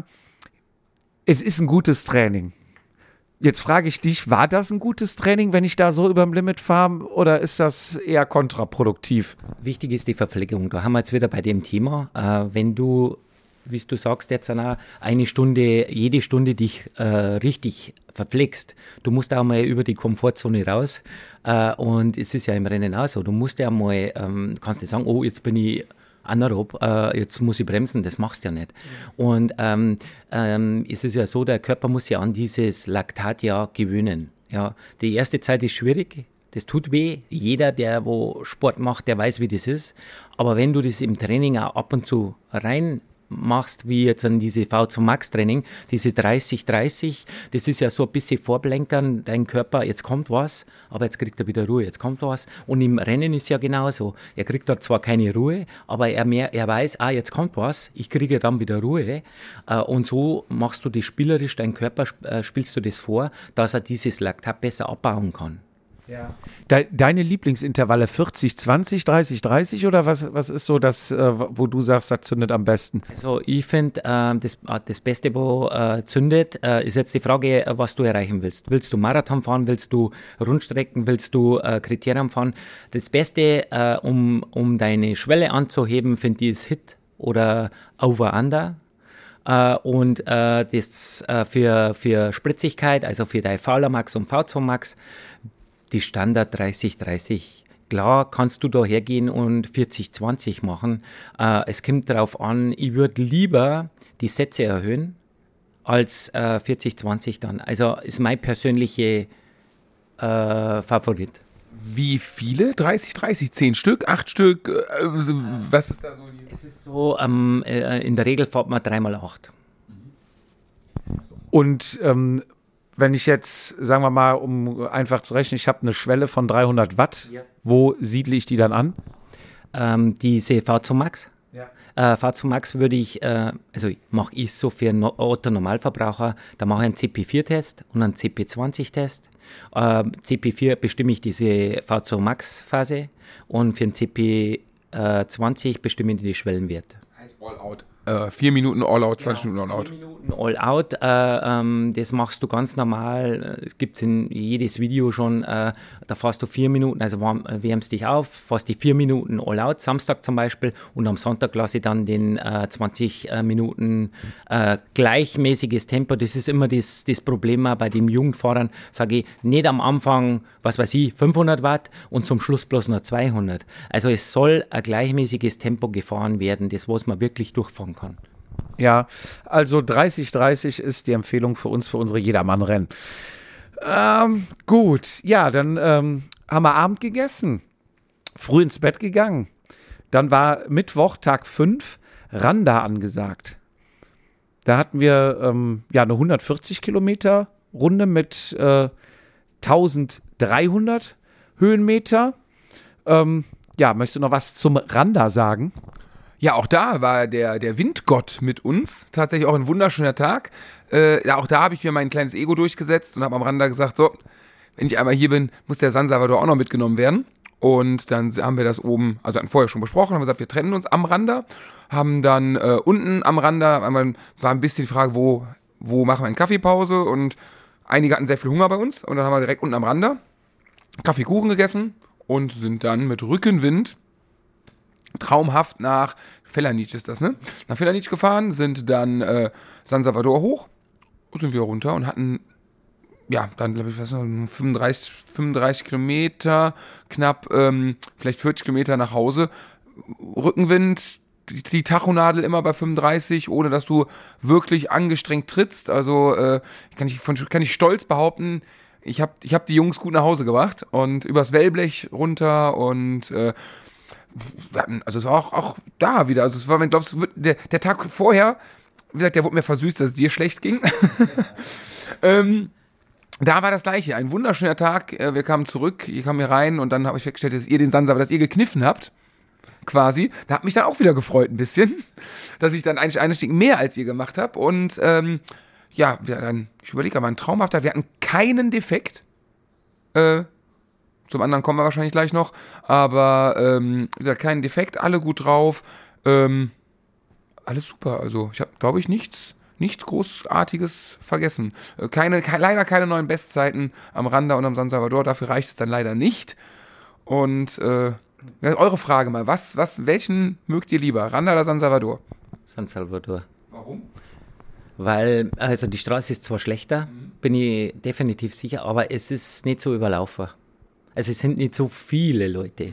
es ist ein gutes Training. Jetzt frage ich dich, war das ein gutes Training, wenn ich da so über dem Limit fahre, oder ist das eher kontraproduktiv? Wichtig ist die Verpflegung. Da haben wir jetzt wieder bei dem Thema. Äh, wenn du, wie du sagst, jetzt eine Stunde, jede Stunde dich äh, richtig verpflegst, du musst auch mal über die Komfortzone raus. Äh, und es ist ja im Rennen auch so. Du musst ja mal, ähm, kannst nicht sagen, oh, jetzt bin ich anaerob, äh, jetzt muss ich bremsen, das machst du ja nicht. Mhm. Und ähm, ähm, es ist ja so, der Körper muss ja an dieses Laktat ja gewöhnen. Ja, die erste Zeit ist schwierig, das tut weh. Jeder, der wo Sport macht, der weiß, wie das ist. Aber wenn du das im Training auch ab und zu rein machst, wie jetzt an diese V zwei Max Training, diese dreißig dreißig, das ist ja so ein bisschen Vorblenkern, dein Körper, jetzt kommt was, aber jetzt kriegt er wieder Ruhe, jetzt kommt was. Und im Rennen ist ja genauso. Er kriegt da zwar keine Ruhe, aber er, mehr, er weiß, ah, jetzt kommt was, ich kriege dann wieder Ruhe. Äh, und so machst du das spielerisch, dein Körper äh, spielst du das vor, dass er dieses Laktat besser abbauen kann. Ja. De- deine Lieblingsintervalle vierzig zwanzig, dreißig dreißig oder was, was ist so das, äh, wo du sagst, das zündet am besten? Also ich finde, äh, das, das Beste, wo äh, zündet, äh, ist jetzt die Frage, was du erreichen willst. Willst du Marathon fahren, willst du Rundstrecken, willst du äh, Kriterium fahren? Das Beste, äh, um, um deine Schwelle anzuheben, finde ich, ist Hit oder Over-Under. Uh, und uh, das uh, für, für Spritzigkeit, also für dein Fowler Max und V zwei Max, die Standard dreißig dreißig. Klar kannst du da hergehen und vierzig zwanzig machen. Uh, es kommt darauf an, ich würde lieber die Sätze erhöhen als uh, vierzig zwanzig dann. Also ist mein persönlicher uh, Favorit. Wie viele? dreißig dreißig? zehn Stück? acht Stück? Äh, was ist da so? Es ist so, ähm, äh, in der Regel fährt man drei mal acht. Und ähm, wenn ich jetzt, sagen wir mal, um einfach zu rechnen, ich habe eine Schwelle von dreihundert Watt, ja. Wo siedle ich die dann an? Ähm, diese V zwei Max. Ja. Äh, V zwei Max würde ich, äh, also mache ich so für einen Otto-Normalverbraucher, da mache ich einen C P vier Test und einen C P zwanzig Test. Äh, C P vier bestimme ich diese V zwei Max-Phase und für den C P zwanzig bestimme ich die Schwellenwerte. Heißt All-Out. Äh, vier Minuten All-Out, zwanzig Genau, Minuten All-Out. vier Minuten All-Out, äh, ähm, das machst du ganz normal. Es gibt in jedes Video schon, äh, da fährst du vier Minuten, also warm, wärmst dich auf, fährst die vier Minuten All-Out, Samstag zum Beispiel, und am Sonntag lasse ich dann den äh, zwanzig äh, Minuten äh, gleichmäßiges Tempo. Das ist immer das, das Problem bei den Jugendfahrern, sage ich, nicht am Anfang, was weiß ich, fünfhundert Watt und zum Schluss bloß nur zweihundert. Also es soll ein gleichmäßiges Tempo gefahren werden, das was man wirklich durchfahren kann. Ja, also dreißig dreißig ist die Empfehlung für uns, für unsere Jedermann-Rennen. Ähm, gut, ja, dann ähm, haben wir Abend gegessen, früh ins Bett gegangen. Dann war Mittwoch, Tag fünf, Randa angesagt. Da hatten wir ähm, ja eine hundertvierzig Kilometer Runde mit äh, eintausenddreihundert Höhenmeter. Ähm, ja, möchtest du noch was zum Randa sagen? Ja, auch da war der, der Windgott mit uns. Tatsächlich auch ein wunderschöner Tag. Äh, ja, auch da habe ich mir mein kleines Ego durchgesetzt und habe am Randa gesagt, so, wenn ich einmal hier bin, muss der San Salvador auch noch mitgenommen werden. Und dann haben wir das oben, also hatten vorher schon besprochen, haben gesagt, wir trennen uns am Randa, haben dann äh, unten am Randa, einmal war ein bisschen die Frage, wo, wo machen wir eine Kaffeepause, und einige hatten sehr viel Hunger bei uns, und dann haben wir direkt unten am Randa Kaffee, Kuchen gegessen und sind dann mit Rückenwind traumhaft nach Felanitsch ist das, ne? Nach Felanitsch gefahren, sind dann äh, San Salvador hoch, sind wir runter und hatten, ja, dann glaube ich, was noch, fünfunddreißig, fünfunddreißig Kilometer, knapp, ähm, vielleicht vierzig Kilometer nach Hause. Rückenwind, die, die Tachonadel immer bei fünfunddreißig, ohne dass du wirklich angestrengt trittst. Also äh, kann, ich, von, kann ich stolz behaupten, ich habe ich hab die Jungs gut nach Hause gebracht und übers Wellblech runter und äh, also es war auch, auch da wieder, also es war, ich glaube, der, der Tag vorher, wie gesagt, der wurde mir versüßt, dass es dir schlecht ging. ähm, da war das Gleiche, ein wunderschöner Tag, wir kamen zurück, ihr kamen hier rein und dann habe ich festgestellt, dass ihr den San Salvador, dass ihr gekniffen habt, quasi. Da hat mich dann auch wieder gefreut ein bisschen, dass ich dann eigentlich einen Stieg mehr als ihr gemacht habe und ähm, ja, wir dann, ich überlege, aber ein traumhafter, wir hatten keinen Defekt, äh, zum anderen kommen wir wahrscheinlich gleich noch. Aber, ähm, wie gesagt, kein Defekt, alle gut drauf. Ähm, alles super. Also, ich habe, glaube ich, nichts, nichts Großartiges vergessen. Äh, keine, ke- leider keine neuen Bestzeiten am Randa und am San Salvador. Dafür reicht es dann leider nicht. Und, äh, eure Frage mal. Was, was, welchen mögt ihr lieber? Randa oder San Salvador? San Salvador. Warum? Weil, also die Straße ist zwar schlechter, mhm. bin ich definitiv sicher, aber es ist nicht so überlaufen. Also es sind nicht so viele Leute.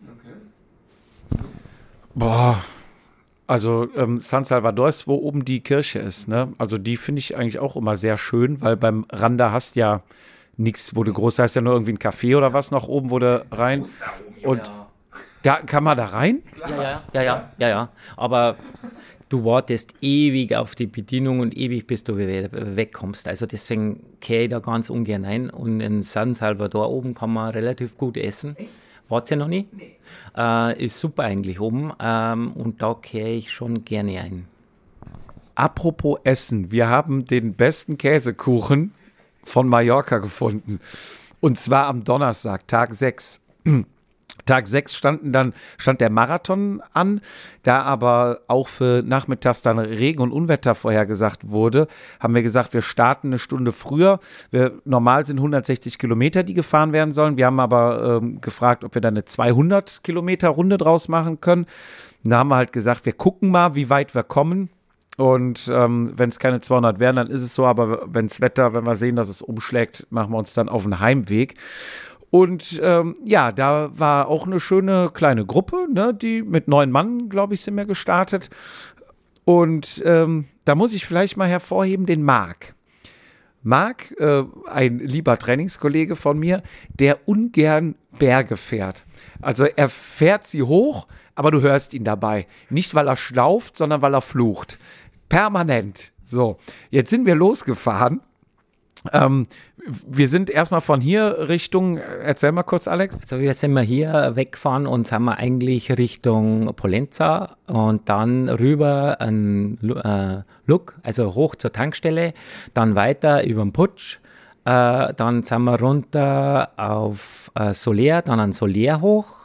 Okay. Boah, also ähm, San Salvador ist, wo oben die Kirche ist, ne? Also die finde ich eigentlich auch immer sehr schön, weil beim Randa hast ja nichts, wo du groß heißt, ja nur irgendwie ein Café oder was noch oben, wo du rein. Und da kann man da rein? Ja, ja, ja, ja, ja, ja. Aber du wartest ewig auf die Bedienung und ewig, bis du wieder wegkommst. Also deswegen gehe ich da ganz ungern ein. Und in San Salvador oben kann man relativ gut essen. Echt? Wart ihr noch nie? Nee. Äh, ist super eigentlich oben. Ähm, und da gehe ich schon gerne ein. Apropos Essen, wir haben den besten Käsekuchen von Mallorca gefunden. Und zwar am Donnerstag, Tag sechs. Tag sechs standen dann, stand der Marathon an, da aber auch für nachmittags dann Regen und Unwetter vorhergesagt wurde, haben wir gesagt, wir starten eine Stunde früher. Wir, normal sind hundertsechzig Kilometer, die gefahren werden sollen. Wir haben aber ähm, gefragt, ob wir da eine zweihundert Kilometer Runde draus machen können. Da haben wir halt gesagt, wir gucken mal, wie weit wir kommen. Und ähm, wenn es keine zweihundert wären, dann ist es so. Aber wenn das Wetter, wenn wir sehen, dass es umschlägt, machen wir uns dann auf den Heimweg. Und ähm, ja, da war auch eine schöne kleine Gruppe, ne, die mit neun Mann, glaube ich, sind wir gestartet. Und ähm, da muss ich vielleicht mal hervorheben den Marc. Marc, äh, ein lieber Trainingskollege von mir, der ungern Berge fährt. Also er fährt sie hoch, aber du hörst ihn dabei. Nicht, weil er schlauft, sondern weil er flucht. Permanent. So, jetzt sind wir losgefahren. Ähm, wir sind erstmal von hier Richtung, erzähl mal kurz, Alex. Also wir sind mal hier weggefahren und sind wir eigentlich Richtung Pollenza und dann rüber an äh, Luck, also hoch zur Tankstelle, dann weiter über den Putsch, äh, dann sind wir runter auf äh, Soler, dann an Soler hoch.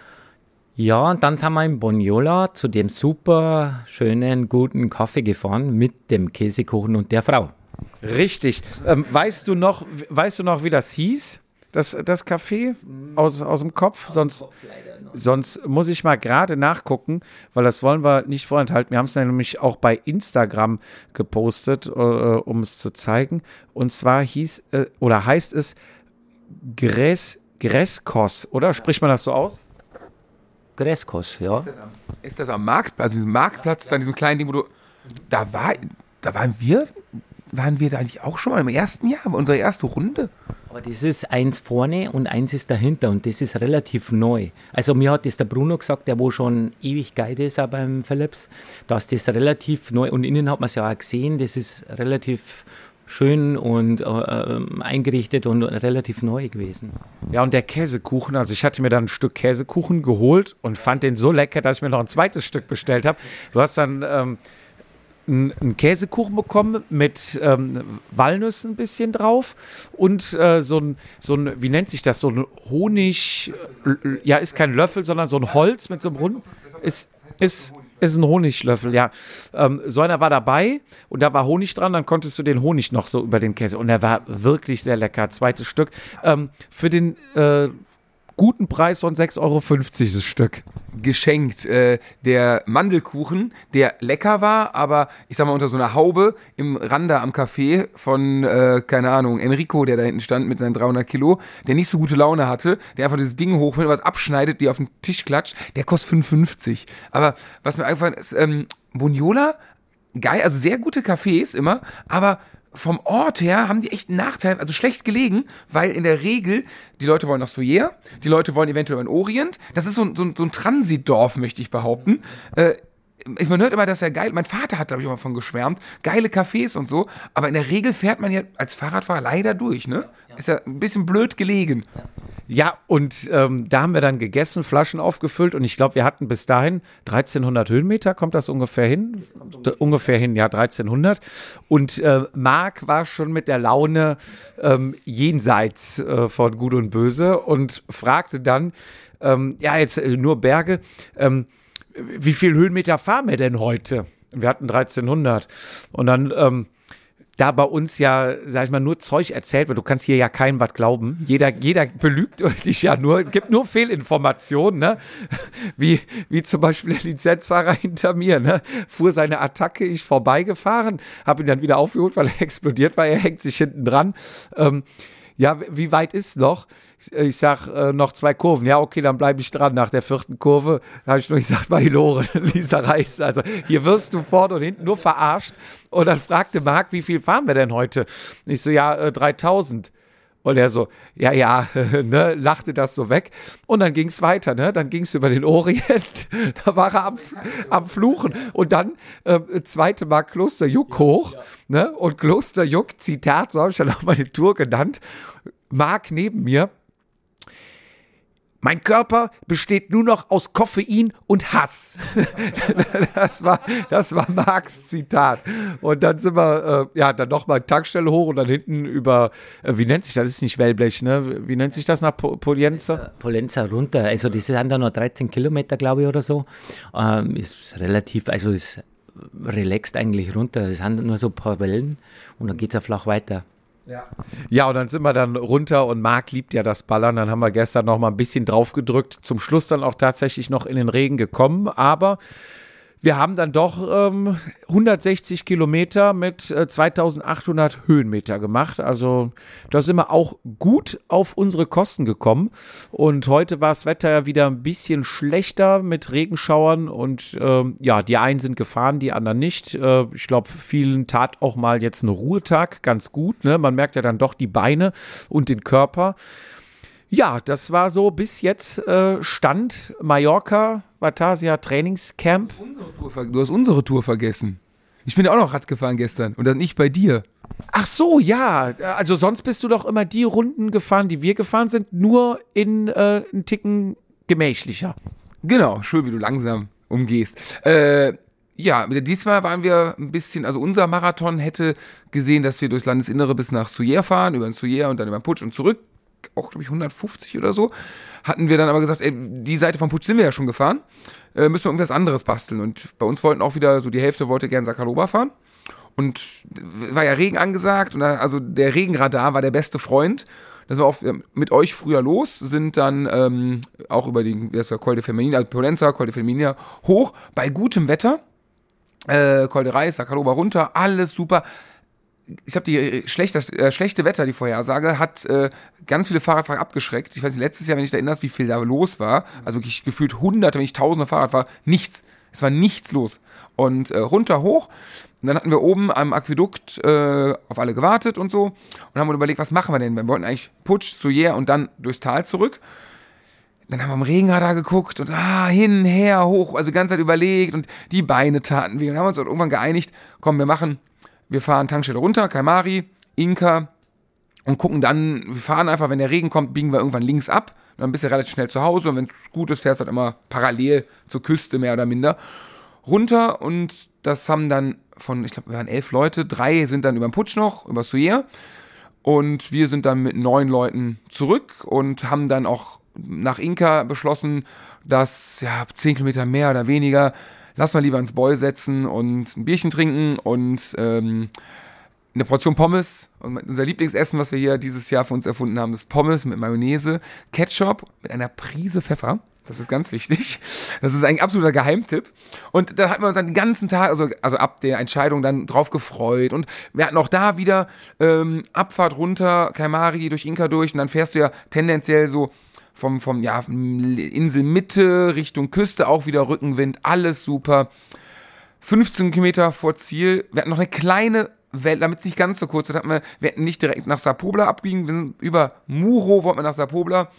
Ja, und dann sind wir in Bonjola zu dem super schönen, guten Kaffee gefahren mit dem Käsekuchen und der Frau. Richtig. Ähm, weißt du noch, weißt du noch, wie das hieß, das, das Café aus, aus dem Kopf? Sonst, sonst muss ich mal gerade nachgucken, weil das wollen wir nicht vorenthalten. Wir haben es nämlich auch bei Instagram gepostet, äh, um es zu zeigen. Und zwar hieß äh, oder heißt es Gres, Greskos, oder? Spricht man das so aus? Greskos, ja. Ist das am, ist das am Marktplatz, also diesem Marktplatz, dann diesem kleinen Ding, wo du, da war, da waren wir, waren wir da eigentlich auch schon mal im ersten Jahr, unsere erste Runde? Aber das ist eins vorne und eins ist dahinter und das ist relativ neu. Also mir hat das der Bruno gesagt, der wo schon ewig Guide ist auch beim Philips, dass das relativ neu, und innen hat man es ja auch gesehen, das ist relativ schön und äh, eingerichtet und relativ neu gewesen. Ja, und der Käsekuchen, also ich hatte mir dann ein Stück Käsekuchen geholt und fand den so lecker, dass ich mir noch ein zweites Stück bestellt habe. Du hast dann ähm, einen Käsekuchen bekommen mit ähm, Walnüssen ein bisschen drauf und äh, so ein, so ein, wie nennt sich das, so ein Honig, äh, ja, ist kein Löffel, sondern so ein Holz mit so einem runden, ist, ist, ist ein Honiglöffel, ja. Ähm, so einer war dabei und da war Honig dran, dann konntest du den Honig noch so über den Käse und der war wirklich sehr lecker, zweites Stück. Ähm, für den äh, guten Preis von sechs Euro fünfzig das Stück. Geschenkt. Äh, der Mandelkuchen, der lecker war, aber ich sag mal unter so einer Haube im Randa am Café von, äh, keine Ahnung, Enrico, der da hinten stand mit seinen dreihundert Kilo, der nicht so gute Laune hatte, der einfach dieses Ding hochnimmt, was abschneidet, die auf den Tisch klatscht, der kostet fünf fünfzig. Aber was mir eingefallen ist, ähm, Bonjola, geil, also sehr gute Cafés immer, aber vom Ort her haben die echt einen Nachteil, also schlecht gelegen, weil in der Regel die Leute wollen nach Soyer, die Leute wollen eventuell in Orient. Das ist so ein, so ein, so ein Transitdorf, möchte ich behaupten. Äh, man hört immer, dass er geil, mein Vater hat, glaube ich, immer von geschwärmt, geile Cafés und so, aber in der Regel fährt man ja als Fahrradfahrer leider durch, ne? Ist ja ein bisschen blöd gelegen. Ja, und ähm, da haben wir dann gegessen, Flaschen aufgefüllt und ich glaube, wir hatten bis dahin dreizehnhundert Höhenmeter, kommt das ungefähr hin? D- ungefähr hin, ja, dreizehnhundert. Und äh, Marc war schon mit der Laune ähm, jenseits äh, von Gut und Böse und fragte dann, ähm, ja, jetzt äh, nur Berge, ähm, wie viel Höhenmeter fahren wir denn heute? Und wir hatten dreizehnhundert. Und dann, ähm, da bei uns ja, sag ich mal, nur Zeug erzählt wird, du kannst hier ja keinem was glauben. Jeder, jeder belügt dich ja nur, es gibt nur Fehlinformationen, ne? Wie, wie zum Beispiel der Lizenzfahrer hinter mir, ne? Fuhr seine Attacke, ich vorbeigefahren, habe ihn dann wieder aufgeholt, weil er explodiert war, er hängt sich hinten dran. Ähm, ja, wie weit ist noch? Ich sag, äh, noch zwei Kurven. Ja, okay, dann bleibe ich dran. Nach der vierten Kurve habe ich nur gesagt, Bailore, Lisa Reis. Also hier wirst du vorne und hinten nur verarscht. Und dann fragte Marc, wie viel fahren wir denn heute? Ich so, ja, äh, dreitausend. Und er so, ja, ja, ne, lachte das so weg. Und dann ging es weiter, ne? Dann ging es über den Orient. Da war er am, am Fluchen. Und dann äh, zweite Mal Klosterjuck hoch. Ne? Und Klosterjuck, Zitat, so habe ich dann auch mal die Tour genannt. Marc neben mir. Mein Körper besteht nur noch aus Koffein und Hass. Das war, das war Marcs Zitat. Und dann sind wir, äh, ja, dann nochmal Tankstelle hoch und dann hinten über, äh, wie nennt sich das? Das ist nicht Wellblech, ne? Wie nennt sich das nach po- Polienza? Polenza runter, also das sind dann noch dreizehn Kilometer, glaube ich, oder so. Ähm, ist relativ, also ist relaxed eigentlich runter. Es sind nur so ein paar Wellen und dann geht es ja flach weiter. Ja. ja, und dann sind wir dann runter und Marc liebt ja das Ballern. Dann haben wir gestern noch mal ein bisschen drauf gedrückt. Zum Schluss dann auch tatsächlich noch in den Regen gekommen. Aber wir haben dann doch ähm, hundertsechzig Kilometer mit äh, zweitausendachthundert Höhenmeter gemacht. Also da sind wir auch gut auf unsere Kosten gekommen. Und heute war das Wetter ja wieder ein bisschen schlechter mit Regenschauern. Und ähm, ja, die einen sind gefahren, die anderen nicht. Äh, ich glaube, vielen tat auch mal jetzt ein Ruhetag ganz gut. Ne? Man merkt ja dann doch die Beine und den Körper. Ja, das war so bis jetzt äh, Stand Mallorca, Vatasia Trainingscamp. Du hast unsere Tour vergessen. Ich bin ja auch noch Rad gefahren gestern und dann nicht bei dir. Ach so, ja. Also sonst bist du doch immer die Runden gefahren, die wir gefahren sind, nur in äh, einen Ticken gemächlicher. Genau, schön, wie du langsam umgehst. Äh, ja, diesmal waren wir ein bisschen, also unser Marathon hätte gesehen, dass wir durchs Landesinnere bis nach Souier fahren, über den Souier und dann über den Putsch und zurück. Auch, glaube ich, hundertfünfzig oder so, hatten wir dann aber gesagt, ey, die Seite vom Putsch sind wir ja schon gefahren, äh, müssen wir irgendwas anderes basteln. Und bei uns wollten auch wieder, so die Hälfte wollte gern Sakaloba fahren. Und war ja Regen angesagt, und dann, also der Regenradar war der beste Freund. Da sind wir auch mit euch früher los, sind dann ähm, auch über die, das war Col de Femenina, also Polenza, Col de Femenina hoch, bei gutem Wetter, äh, Col de Reis, Sakaloba runter, alles super. Ich habe die schlechte, äh, schlechte Wetter, die Vorhersage, hat äh, ganz viele Fahrradfahrer abgeschreckt. Ich weiß nicht, letztes Jahr, wenn ich da erinnerst, wie viel da los war, also ich gefühlt hunderte, wenn nicht tausende Fahrrad war, nichts. Es war nichts los. Und äh, runter, hoch. Und dann hatten wir oben am Aquädukt äh, auf alle gewartet und so. Und haben uns überlegt, was machen wir denn? Wir wollten eigentlich Putsch, Souier und dann durchs Tal zurück. Dann haben wir am Regenradar geguckt und ah, hin, her, hoch, also die ganze Zeit überlegt und die Beine taten weh. Und dann haben wir uns irgendwann geeinigt, komm, wir machen, wir fahren Tankstelle runter, Kaimari, Inka und gucken dann, wir fahren einfach, wenn der Regen kommt, biegen wir irgendwann links ab. Und dann bist du relativ schnell zu Hause und wenn es gut ist, fährst du halt immer parallel zur Küste, mehr oder minder, runter. Und das haben dann von, ich glaube, wir waren elf Leute, drei sind dann über den Putsch noch, über Souier. Und wir sind dann mit neun Leuten zurück und haben dann auch nach Inka beschlossen, dass, ja, zehn Kilometer mehr oder weniger, lass mal lieber ins Boy setzen und ein Bierchen trinken und ähm, eine Portion Pommes. Und unser Lieblingsessen, was wir hier dieses Jahr für uns erfunden haben, ist Pommes mit Mayonnaise, Ketchup mit einer Prise Pfeffer. Das ist ganz wichtig. Das ist ein absoluter Geheimtipp. Und da hatten wir uns dann den ganzen Tag, also, also ab der Entscheidung dann drauf gefreut. Und wir hatten auch da wieder ähm, Abfahrt runter, Kaimari durch Inka durch. Und dann fährst du ja tendenziell so vom, vom ja, Inselmitte Richtung Küste, auch wieder Rückenwind, alles super. fünfzehn Kilometer vor Ziel. Wir hatten noch eine kleine Welle, damit es nicht ganz so kurz wird, hatten wir, wir hätten nicht direkt nach Sa Pobla abbiegen. Wir sind über Muro, wollten wir nach Sa Pobla.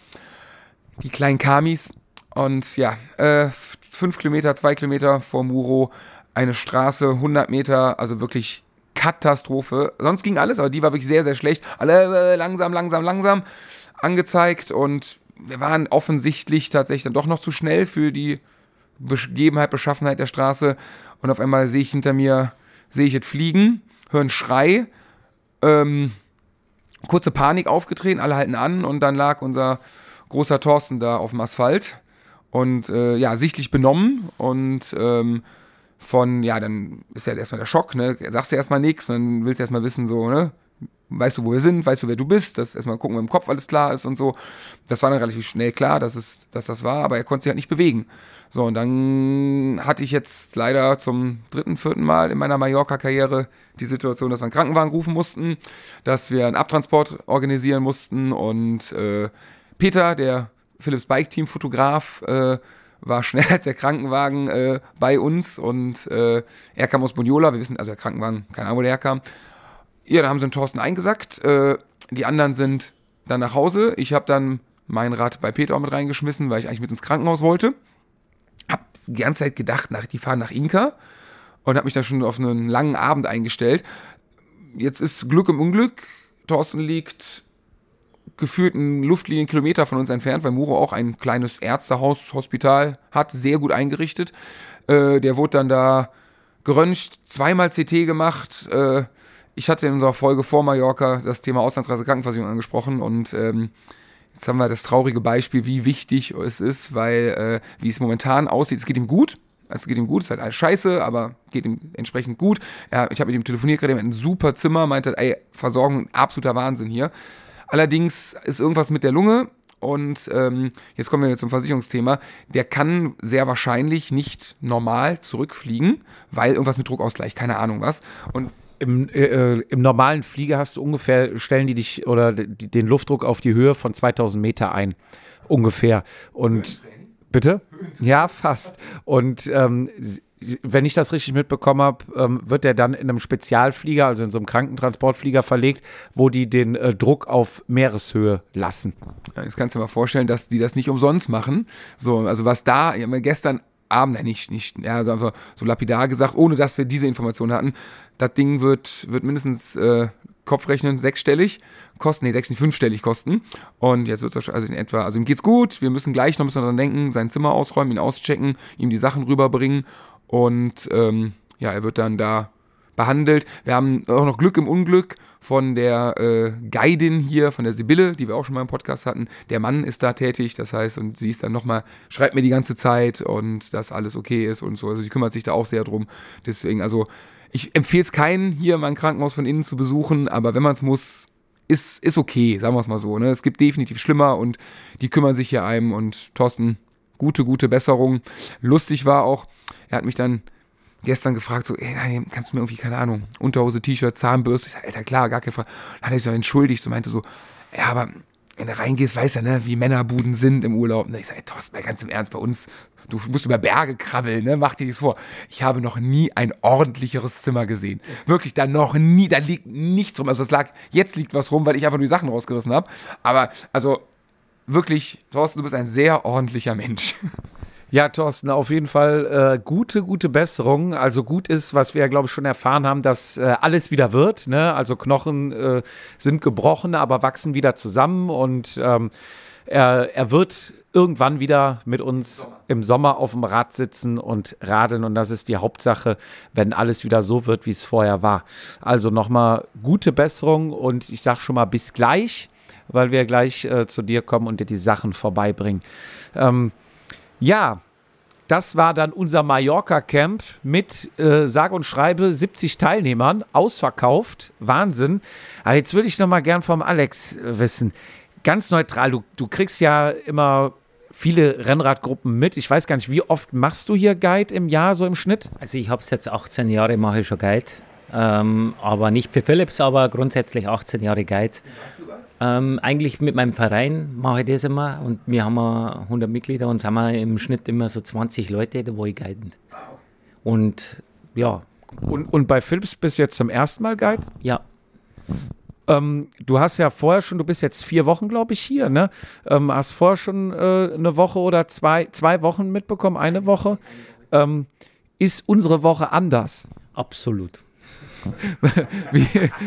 Die kleinen Kamis. Und ja, äh, fünf Kilometer, zwei Kilometer vor Muro, eine Straße, hundert Meter, also wirklich Katastrophe. Sonst ging alles, aber die war wirklich sehr, sehr schlecht. Alle äh, langsam, langsam, langsam angezeigt und wir waren offensichtlich tatsächlich dann doch noch zu schnell für die Begebenheit, Beschaffenheit der Straße. Und auf einmal sehe ich hinter mir, sehe ich es fliegen, höre einen Schrei, ähm, kurze Panik aufgetreten, alle halten an und dann lag unser großer Thorsten da auf dem Asphalt. Und äh, ja, sichtlich benommen und ähm, von, ja, dann ist ja erstmal der Schock, ne? Sagst du erstmal nichts, dann willst du erstmal wissen, so, ne? Weißt du, wo wir sind, weißt du, wer du bist, dass erstmal gucken, ob im Kopf alles klar ist und so. Das war dann relativ schnell klar, dass es, dass das war, aber er konnte sich halt nicht bewegen. So, und dann hatte ich jetzt leider zum dritten, vierten Mal in meiner Mallorca-Karriere die Situation, dass wir einen Krankenwagen rufen mussten, dass wir einen Abtransport organisieren mussten und äh, Peter, der Philips Bike Team Fotograf, äh, war schneller als der Krankenwagen äh, bei uns und äh, er kam aus Bunyola, wir wissen, also der Krankenwagen, keine Ahnung, wo der herkam. Ja, da haben sie den Thorsten eingesackt, äh, die anderen sind dann nach Hause. Ich habe dann mein Rad bei Peter auch mit reingeschmissen, weil ich eigentlich mit ins Krankenhaus wollte. Hab die ganze Zeit gedacht, nach, die fahren nach Inka und habe mich da schon auf einen langen Abend eingestellt. Jetzt ist Glück im Unglück. Thorsten liegt gefühlt einen Luftlinien-Kilometer von uns entfernt, weil Muro auch ein kleines Ärztehaus, Hospital hat, sehr gut eingerichtet. Äh, der wurde dann da geröntgt, zweimal C T gemacht. Äh, ich hatte in unserer Folge vor Mallorca das Thema Auslandsreise Krankenversicherung angesprochen und ähm, jetzt haben wir das traurige Beispiel, wie wichtig es ist, weil äh, wie es momentan aussieht, es geht ihm gut. Es geht ihm gut, es ist halt alles scheiße, aber geht ihm entsprechend gut. Ja, ich habe mit ihm telefoniert gerade, er hat ein super Zimmer, meinte, ey, Versorgung, absoluter Wahnsinn hier. Allerdings ist irgendwas mit der Lunge und ähm, jetzt kommen wir zum Versicherungsthema. Der kann sehr wahrscheinlich nicht normal zurückfliegen, weil irgendwas mit Druckausgleich, keine Ahnung was. Und Im, äh, im normalen Flieger hast du ungefähr, stellen die dich oder die, den Luftdruck auf die Höhe von zweitausend Meter ein, ungefähr. Und bitte? Ja, fast. Und ähm, wenn ich das richtig mitbekommen habe, ähm, wird der dann in einem Spezialflieger, also in so einem Krankentransportflieger verlegt, wo die den äh, Druck auf Meereshöhe lassen. Ja, jetzt kannst du dir mal vorstellen, dass die das nicht umsonst machen. So, also was da, ich habe gestern Abend, ja, nicht, nicht, ja, so, einfach so lapidar gesagt, ohne dass wir diese Informationen hatten, das Ding wird, wird mindestens äh, Kopfrechnen sechsstellig kosten, nee, sechs, nicht fünfstellig kosten. Und jetzt wird es also in etwa, also ihm geht's gut, wir müssen gleich noch ein bisschen dran denken, sein Zimmer ausräumen, ihn auschecken, ihm die Sachen rüberbringen und ähm, ja, er wird dann da behandelt. Wir haben auch noch Glück im Unglück von der äh, Guidin hier, von der Sibylle, die wir auch schon mal im Podcast hatten. Der Mann ist da tätig, das heißt, und sie ist dann nochmal, schreibt mir die ganze Zeit und dass alles okay ist und so. Also sie kümmert sich da auch sehr drum. Deswegen, also ich empfehle es keinen, hier mein Krankenhaus von innen zu besuchen, aber wenn man es muss, ist, ist okay, sagen wir es mal so. Ne? Es gibt definitiv schlimmer und die kümmern sich hier einem und Thorsten, gute, gute Besserung. Lustig war auch, er hat mich dann gestern gefragt, so, ey, nein, kannst du mir irgendwie, keine Ahnung, Unterhose, T-Shirt, Zahnbürste? Ich sag, Alter, klar, gar keine Frage. Dann hat er sich so entschuldigt, so meinte so, ja, aber wenn du reingehst, weißt du, ne, wie Männerbuden sind im Urlaub. Und ich sag, ey, Thorsten, mal ganz im Ernst, bei uns, du musst über Berge krabbeln, ne, mach dir nichts vor. Ich habe noch nie ein ordentlicheres Zimmer gesehen. Wirklich, da noch nie, da liegt nichts rum. Also es lag, jetzt liegt was rum, weil ich einfach nur die Sachen rausgerissen habe. Aber, also, wirklich, Thorsten, du bist ein sehr ordentlicher Mensch. Ja, Thorsten, auf jeden Fall äh, gute, gute Besserung. Also gut ist, was wir ja, glaube ich, schon erfahren haben, dass äh, alles wieder wird. Ne? Also Knochen äh, sind gebrochen, aber wachsen wieder zusammen. Und ähm, er, er wird irgendwann wieder mit uns Sommer. im Sommer auf dem Rad sitzen und radeln. Und das ist die Hauptsache, wenn alles wieder so wird, wie es vorher war. Also nochmal gute Besserung und ich sage schon mal bis gleich, weil wir gleich äh, zu dir kommen und dir die Sachen vorbeibringen. Ähm, Ja, das war dann unser Mallorca-Camp mit, äh, sage und schreibe, siebzig Teilnehmern, ausverkauft, Wahnsinn. Aber jetzt würde ich noch mal gern vom Alex äh, wissen, ganz neutral, du, du kriegst ja immer viele Rennradgruppen mit. Ich weiß gar nicht, wie oft machst du hier Guide im Jahr, so im Schnitt? Also ich habe es jetzt achtzehn Jahre, mache ich schon Guide. Ähm, aber nicht für Philips, aber grundsätzlich achtzehn Jahre Guide. Ähm, eigentlich mit meinem Verein mache ich das immer und wir haben hundert Mitglieder und haben wir im Schnitt immer so zwanzig Leute, da wo ich guiden. Und ja. Und, und bei Philips bist du jetzt zum ersten Mal Guide? Ja. Ähm, du hast ja vorher schon, du bist jetzt vier Wochen, glaube ich, hier, ne? Ähm, hast vorher schon äh, eine Woche oder zwei, zwei Wochen mitbekommen, eine Woche. Ähm, ist unsere Woche anders? Absolut. wie,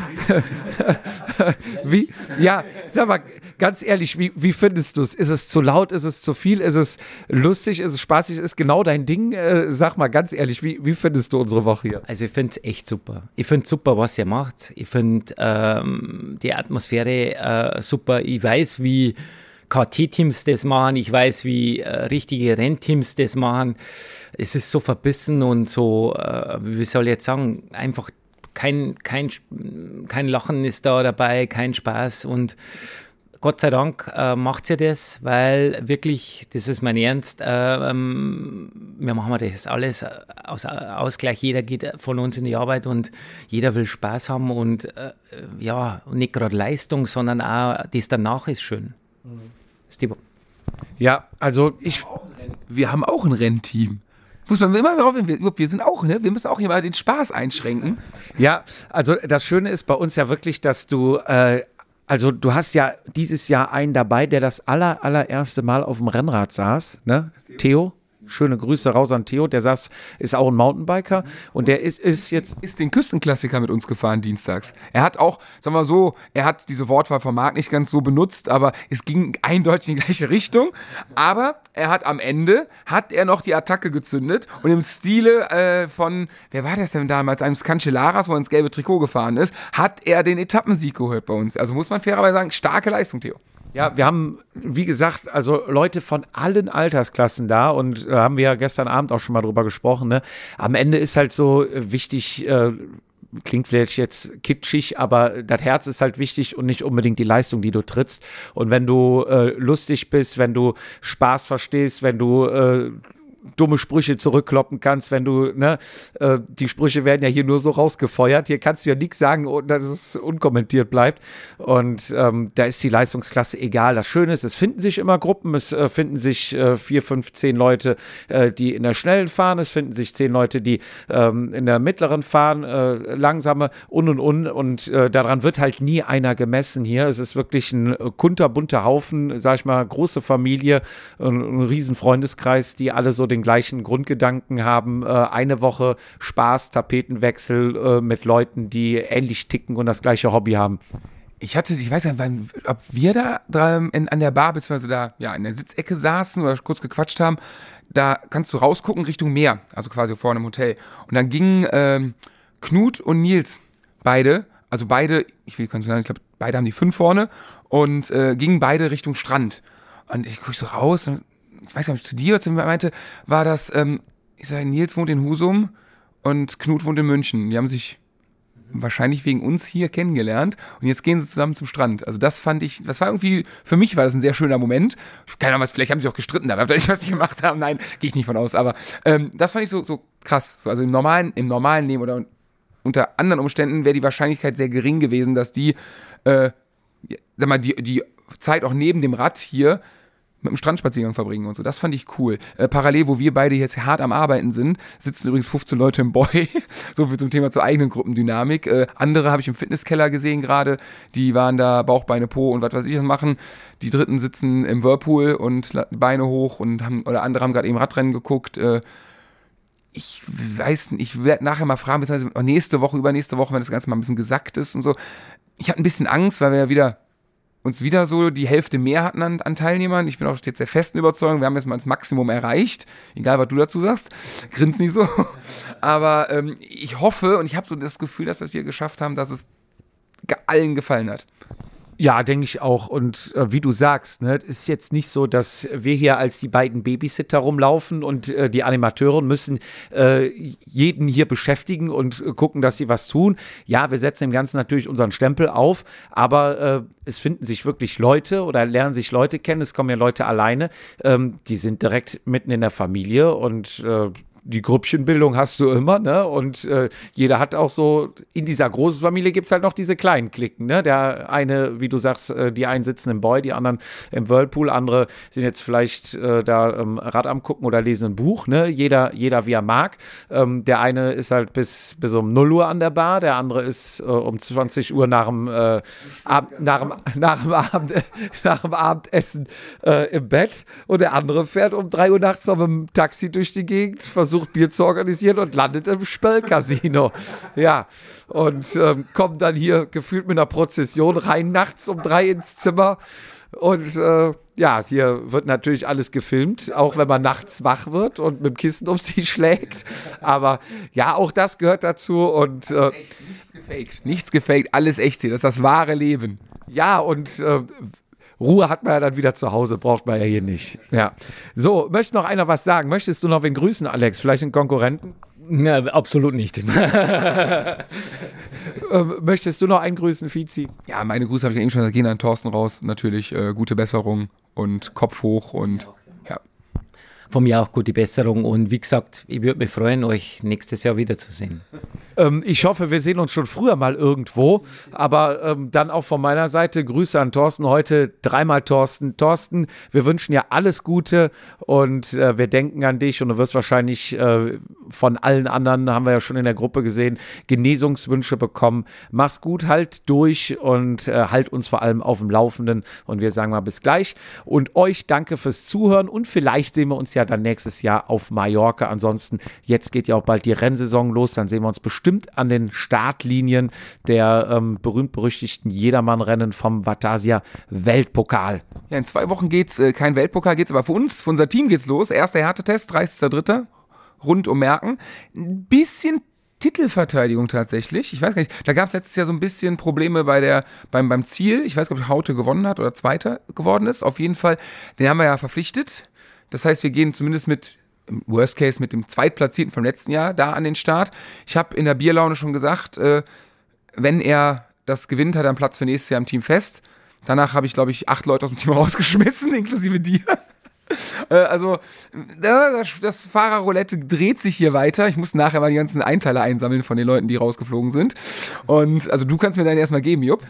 wie, ja, sag mal, ganz ehrlich, wie, wie findest du es? Ist es zu laut, ist es zu viel, ist es lustig, ist es spaßig, ist genau dein Ding? Äh, sag mal, ganz ehrlich, wie, wie findest du unsere Woche hier? Also ich finde es echt super. Ich finde super, was ihr macht. Ich finde ähm, die Atmosphäre äh, super. Ich weiß, wie K T-Teams das machen, ich weiß, wie äh, richtige Rennteams das machen. Es ist so verbissen und so, äh, wie soll ich jetzt sagen, einfach Kein, kein, kein Lachen ist da dabei, kein Spaß und Gott sei Dank äh, macht sie das, weil wirklich, das ist mein Ernst, äh, ähm, wir machen das alles aus Ausgleich, jeder geht von uns in die Arbeit und jeder will Spaß haben und äh, ja, nicht gerade Leistung, sondern auch das danach ist schön. Mhm. Stibo. Ja, also ich... Wir haben auch ein Rennteam. Muss man immer darauf, wir, wir sind auch, ne? Wir müssen auch hier mal den Spaß einschränken. Ja, also das Schöne ist bei uns ja wirklich, dass du äh, also du hast ja dieses Jahr einen dabei, der das aller, allererste Mal auf dem Rennrad saß, ne? Theo. Schöne Grüße raus an Theo, der saß, ist auch ein Mountainbiker und der ist, ist jetzt... Ist den Küstenklassiker mit uns gefahren dienstags. Er hat auch, sagen wir so, er hat diese Wortwahl von Marc nicht ganz so benutzt, aber es ging eindeutig in die gleiche Richtung. Aber er hat am Ende, hat er noch die Attacke gezündet und im Stile äh, von, wer war das denn damals, einem Cancellaras, wo er ins gelbe Trikot gefahren ist, hat er den Etappensieg geholt bei uns. Also muss man fairerweise sagen, starke Leistung, Theo. Ja, wir haben, wie gesagt, also Leute von allen Altersklassen da und da äh, haben wir ja gestern Abend auch schon mal drüber gesprochen, ne? Am Ende ist halt so äh, wichtig, äh, klingt vielleicht jetzt kitschig, aber das Herz ist halt wichtig und nicht unbedingt die Leistung, die du trittst. Und wenn du äh, lustig bist, wenn du Spaß verstehst, wenn du äh, dumme Sprüche zurückkloppen kannst, wenn du, ne, äh, die Sprüche werden ja hier nur so rausgefeuert. Hier kannst du ja nichts sagen, dass es unkommentiert bleibt. Und ähm, da ist die Leistungsklasse egal. Das Schöne ist, es finden sich immer Gruppen, es äh, finden sich äh, vier, fünf, zehn Leute, äh, die in der Schnellen fahren, es finden sich zehn Leute, die ähm, in der Mittleren fahren, äh, langsame und und und. Und äh, daran wird halt nie einer gemessen hier. Es ist wirklich ein kunterbunter Haufen, sag ich mal, große Familie, ein, ein riesen Freundeskreis, die alle so den gleichen Grundgedanken haben, äh, eine Woche Spaß, Tapetenwechsel äh, mit Leuten, die ähnlich ticken und das gleiche Hobby haben. Ich hatte, ich weiß nicht, wann, ob wir da dran in, an der Bar, beziehungsweise da ja, in der Sitzecke saßen oder kurz gequatscht haben, da kannst du rausgucken Richtung Meer, also quasi vorne im Hotel. Und dann gingen ähm, Knut und Nils, beide, also beide, ich will nicht sagen, ich glaube, beide haben die fünf vorne und äh, gingen beide Richtung Strand. Und ich gucke so raus und ich weiß gar nicht, zu dir oder zu mir meinte, war das, ähm, ich sage, Nils wohnt in Husum und Knut wohnt in München. Die haben sich wahrscheinlich wegen uns hier kennengelernt und jetzt gehen sie zusammen zum Strand. Also das fand ich, das war irgendwie, für mich war das ein sehr schöner Moment. Keine Ahnung, vielleicht haben sie auch gestritten, da weiß ich, was sie gemacht haben. Nein, gehe ich nicht von aus. Aber ähm, das fand ich so, so krass. So, also im normalen, im normalen Leben oder unter anderen Umständen wäre die Wahrscheinlichkeit sehr gering gewesen, dass die, äh, sag mal, die, die Zeit auch neben dem Rad hier mit einem Strandspaziergang verbringen und so. Das fand ich cool. Äh, parallel, wo wir beide jetzt hart am Arbeiten sind, sitzen übrigens fünfzehn Leute im Boy. So viel zum Thema zur eigenen Gruppendynamik. Äh, andere habe ich im Fitnesskeller gesehen gerade. Die waren da Bauch, Beine, Po und was weiß ich was machen. Die Dritten sitzen im Whirlpool und Beine hoch und haben, oder andere haben gerade eben Radrennen geguckt. Äh, ich weiß nicht, ich werde nachher mal fragen, beziehungsweise nächste Woche, übernächste Woche, wenn das Ganze mal ein bisschen gesackt ist und so. Ich hatte ein bisschen Angst, weil wir ja wieder uns wieder so die Hälfte mehr hatten an, an Teilnehmern. Ich bin auch jetzt der festen Überzeugung, wir haben jetzt mal das Maximum erreicht. Egal, was du dazu sagst. Grins nicht so. Aber ähm, ich hoffe und ich habe so das Gefühl, dass wir geschafft haben, dass es allen gefallen hat. Ja, denke ich auch. Und äh, wie du sagst, ne, es ist jetzt nicht so, dass wir hier als die beiden Babysitter rumlaufen und äh, die Animateure müssen äh, jeden hier beschäftigen und äh, gucken, dass sie was tun. Ja, wir setzen dem Ganzen natürlich unseren Stempel auf, aber äh, es finden sich wirklich Leute oder lernen sich Leute kennen. Es kommen ja Leute alleine, ähm, die sind direkt mitten in der Familie und äh, die Grüppchenbildung hast du immer, ne? Und äh, jeder hat auch so, in dieser großen Familie gibt es halt noch diese kleinen Klicken, ne? Der eine, wie du sagst, äh, die einen sitzen im Boy, die anderen im Whirlpool, andere sind jetzt vielleicht äh, da ähm, Rad am gucken oder lesen ein Buch, ne? Jeder, jeder wie er mag. Ähm, der eine ist halt bis, bis um null Uhr an der Bar, der andere ist äh, um zwanzig Uhr nach dem, äh, Ab, nach dem, nach dem, Abend, nach dem Abendessen äh, im Bett und der andere fährt um drei Uhr nachts noch mit dem Taxi durch die Gegend, versucht Bier zu organisieren und landet im Spell-Casino. Ja, und ähm, kommt dann hier gefühlt mit einer Prozession rein nachts um drei ins Zimmer. Und äh, ja, hier wird natürlich alles gefilmt, auch wenn man nachts wach wird und mit dem Kissen um sich schlägt. Aber ja, auch das gehört dazu. Und äh, nichts gefaked. Nichts gefaked, alles echt hier. Das ist das wahre Leben. Ja, und äh, Ruhe hat man ja dann wieder zu Hause, braucht man ja hier nicht. Ja. So, möchte noch einer was sagen? Möchtest du noch wen grüßen, Alex? Vielleicht einen Konkurrenten? Ja, absolut nicht. ähm, möchtest du noch einen grüßen, Fizi? Ja, meine Grüße habe ich ja eben schon gesagt, gehen an Thorsten raus. Natürlich äh, gute Besserung und Kopf hoch und ja. Von mir auch gute Besserung und wie gesagt, ich würde mich freuen, euch nächstes Jahr wiederzusehen. Ähm, ich hoffe, wir sehen uns schon früher mal irgendwo. Aber ähm, dann auch von meiner Seite Grüße an Thorsten. Heute dreimal Thorsten. Thorsten, wir wünschen dir alles Gute und äh, wir denken an dich und du wirst wahrscheinlich äh, von allen anderen, haben wir ja schon in der Gruppe gesehen, Genesungswünsche bekommen. Mach's gut, halt durch und äh, halt uns vor allem auf dem Laufenden. Und wir sagen mal bis gleich. Und euch danke fürs Zuhören und vielleicht sehen wir uns ja dann nächstes Jahr auf Mallorca. Ansonsten, jetzt geht ja auch bald die Rennsaison los. Dann sehen wir uns bestimmt an den Startlinien der ähm, berühmt-berüchtigten Jedermann-Rennen vom Vatasia Weltpokal. Ja, in zwei Wochen geht's, äh, kein Weltpokal geht's, aber für uns, für unser Team geht's los. Erster Härtetest, dreißigster dritter rund um Merken. Ein bisschen Titelverteidigung tatsächlich. Ich weiß gar nicht, da gab es letztes Jahr so ein bisschen Probleme bei der, beim, beim Ziel. Ich weiß gar nicht, ob Haute gewonnen hat oder Zweiter geworden ist. Auf jeden Fall, den haben wir ja verpflichtet. Das heißt, wir gehen zumindest mit, im Worst Case, mit dem Zweitplatzierten vom letzten Jahr da an den Start. Ich habe in der Bierlaune schon gesagt, äh, wenn er das gewinnt, hat er einen Platz für nächstes Jahr im Team fest. Danach habe ich, glaube ich, acht Leute aus dem Team rausgeschmissen, inklusive dir. Also, das Fahrerroulette dreht sich hier weiter. Ich muss nachher mal die ganzen Einteile einsammeln von den Leuten, die rausgeflogen sind. Und, also, du kannst mir dann erstmal geben, Jupp.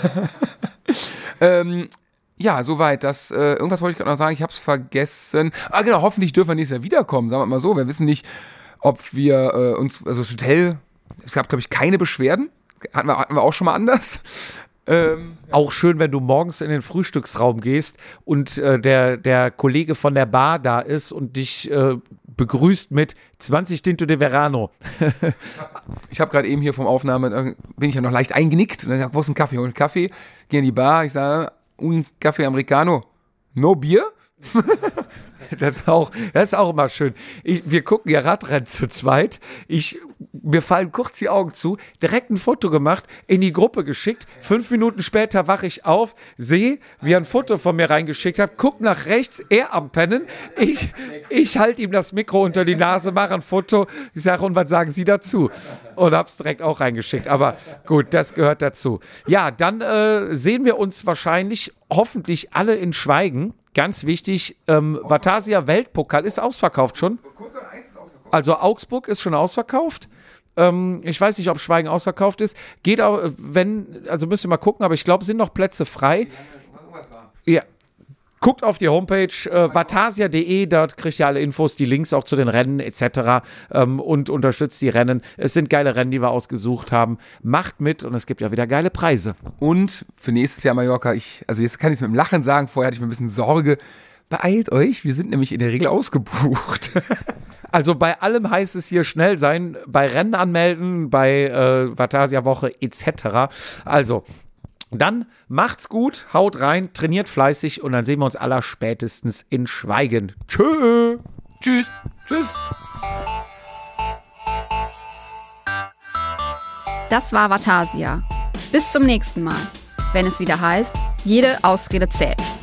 ähm, ja, soweit. Das, äh, irgendwas wollte ich gerade noch sagen, ich hab's vergessen. Ah, genau, hoffentlich dürfen wir nächstes Jahr wiederkommen, sagen wir mal so. Wir wissen nicht, ob wir äh, uns, also das Hotel, es gab, glaube ich, keine Beschwerden. Hatten wir, hatten wir auch schon mal anders. Ähm, auch schön, wenn du morgens in den Frühstücksraum gehst und äh, der, der Kollege von der Bar da ist und dich äh, begrüßt mit zwanzig Tinto de Verano. Ich habe gerade eben hier vom Aufnahme, bin ich ja noch leicht eingenickt und dann sag, wo ist ein Kaffee? Hol einen Kaffee, gehe in die Bar, ich sage, un Kaffee Americano, no Bier? Das ist auch, das ist auch immer schön. Ich, wir gucken ja Radrennen zu zweit. Ich, mir fallen kurz die Augen zu, direkt ein Foto gemacht, in die Gruppe geschickt. Fünf Minuten später wache ich auf, sehe, wie er ein Foto von mir reingeschickt hat, guck nach rechts, er am Pennen. Ich, ich halte ihm das Mikro unter die Nase, mache ein Foto. Ich sage, und was sagen Sie dazu? Und hab's direkt auch reingeschickt. Aber gut, das gehört dazu. Ja, dann äh, sehen wir uns wahrscheinlich, hoffentlich alle in Schweigen. Ganz wichtig, ähm, Vatasia Weltpokal ist ausverkauft schon. Also Augsburg ist schon ausverkauft. Ähm, ich weiß nicht, ob Schweigen ausverkauft ist. Geht auch, wenn, also müsst ihr mal gucken, aber ich glaube, sind noch Plätze frei. Ja. Guckt auf die Homepage äh, vatasia punkt de, dort kriegt ihr alle Infos, die Links auch zu den Rennen et cetera ähm, und unterstützt die Rennen. Es sind geile Rennen, die wir ausgesucht haben. Macht mit und es gibt ja wieder geile Preise. Und für nächstes Jahr Mallorca, ich, also jetzt kann ich es mit dem Lachen sagen, vorher hatte ich mir ein bisschen Sorge. Beeilt euch, wir sind nämlich in der Regel ausgebucht. Also bei allem heißt es hier schnell sein, bei Rennen anmelden, bei äh, Vatasia Woche et cetera. Also dann macht's gut, haut rein, trainiert fleißig und dann sehen wir uns aller spätestens in Schweigen. Tschö. Tschüss. Tschüss. Das war Vatasia. Bis zum nächsten Mal, wenn es wieder heißt, jede Ausrede zählt.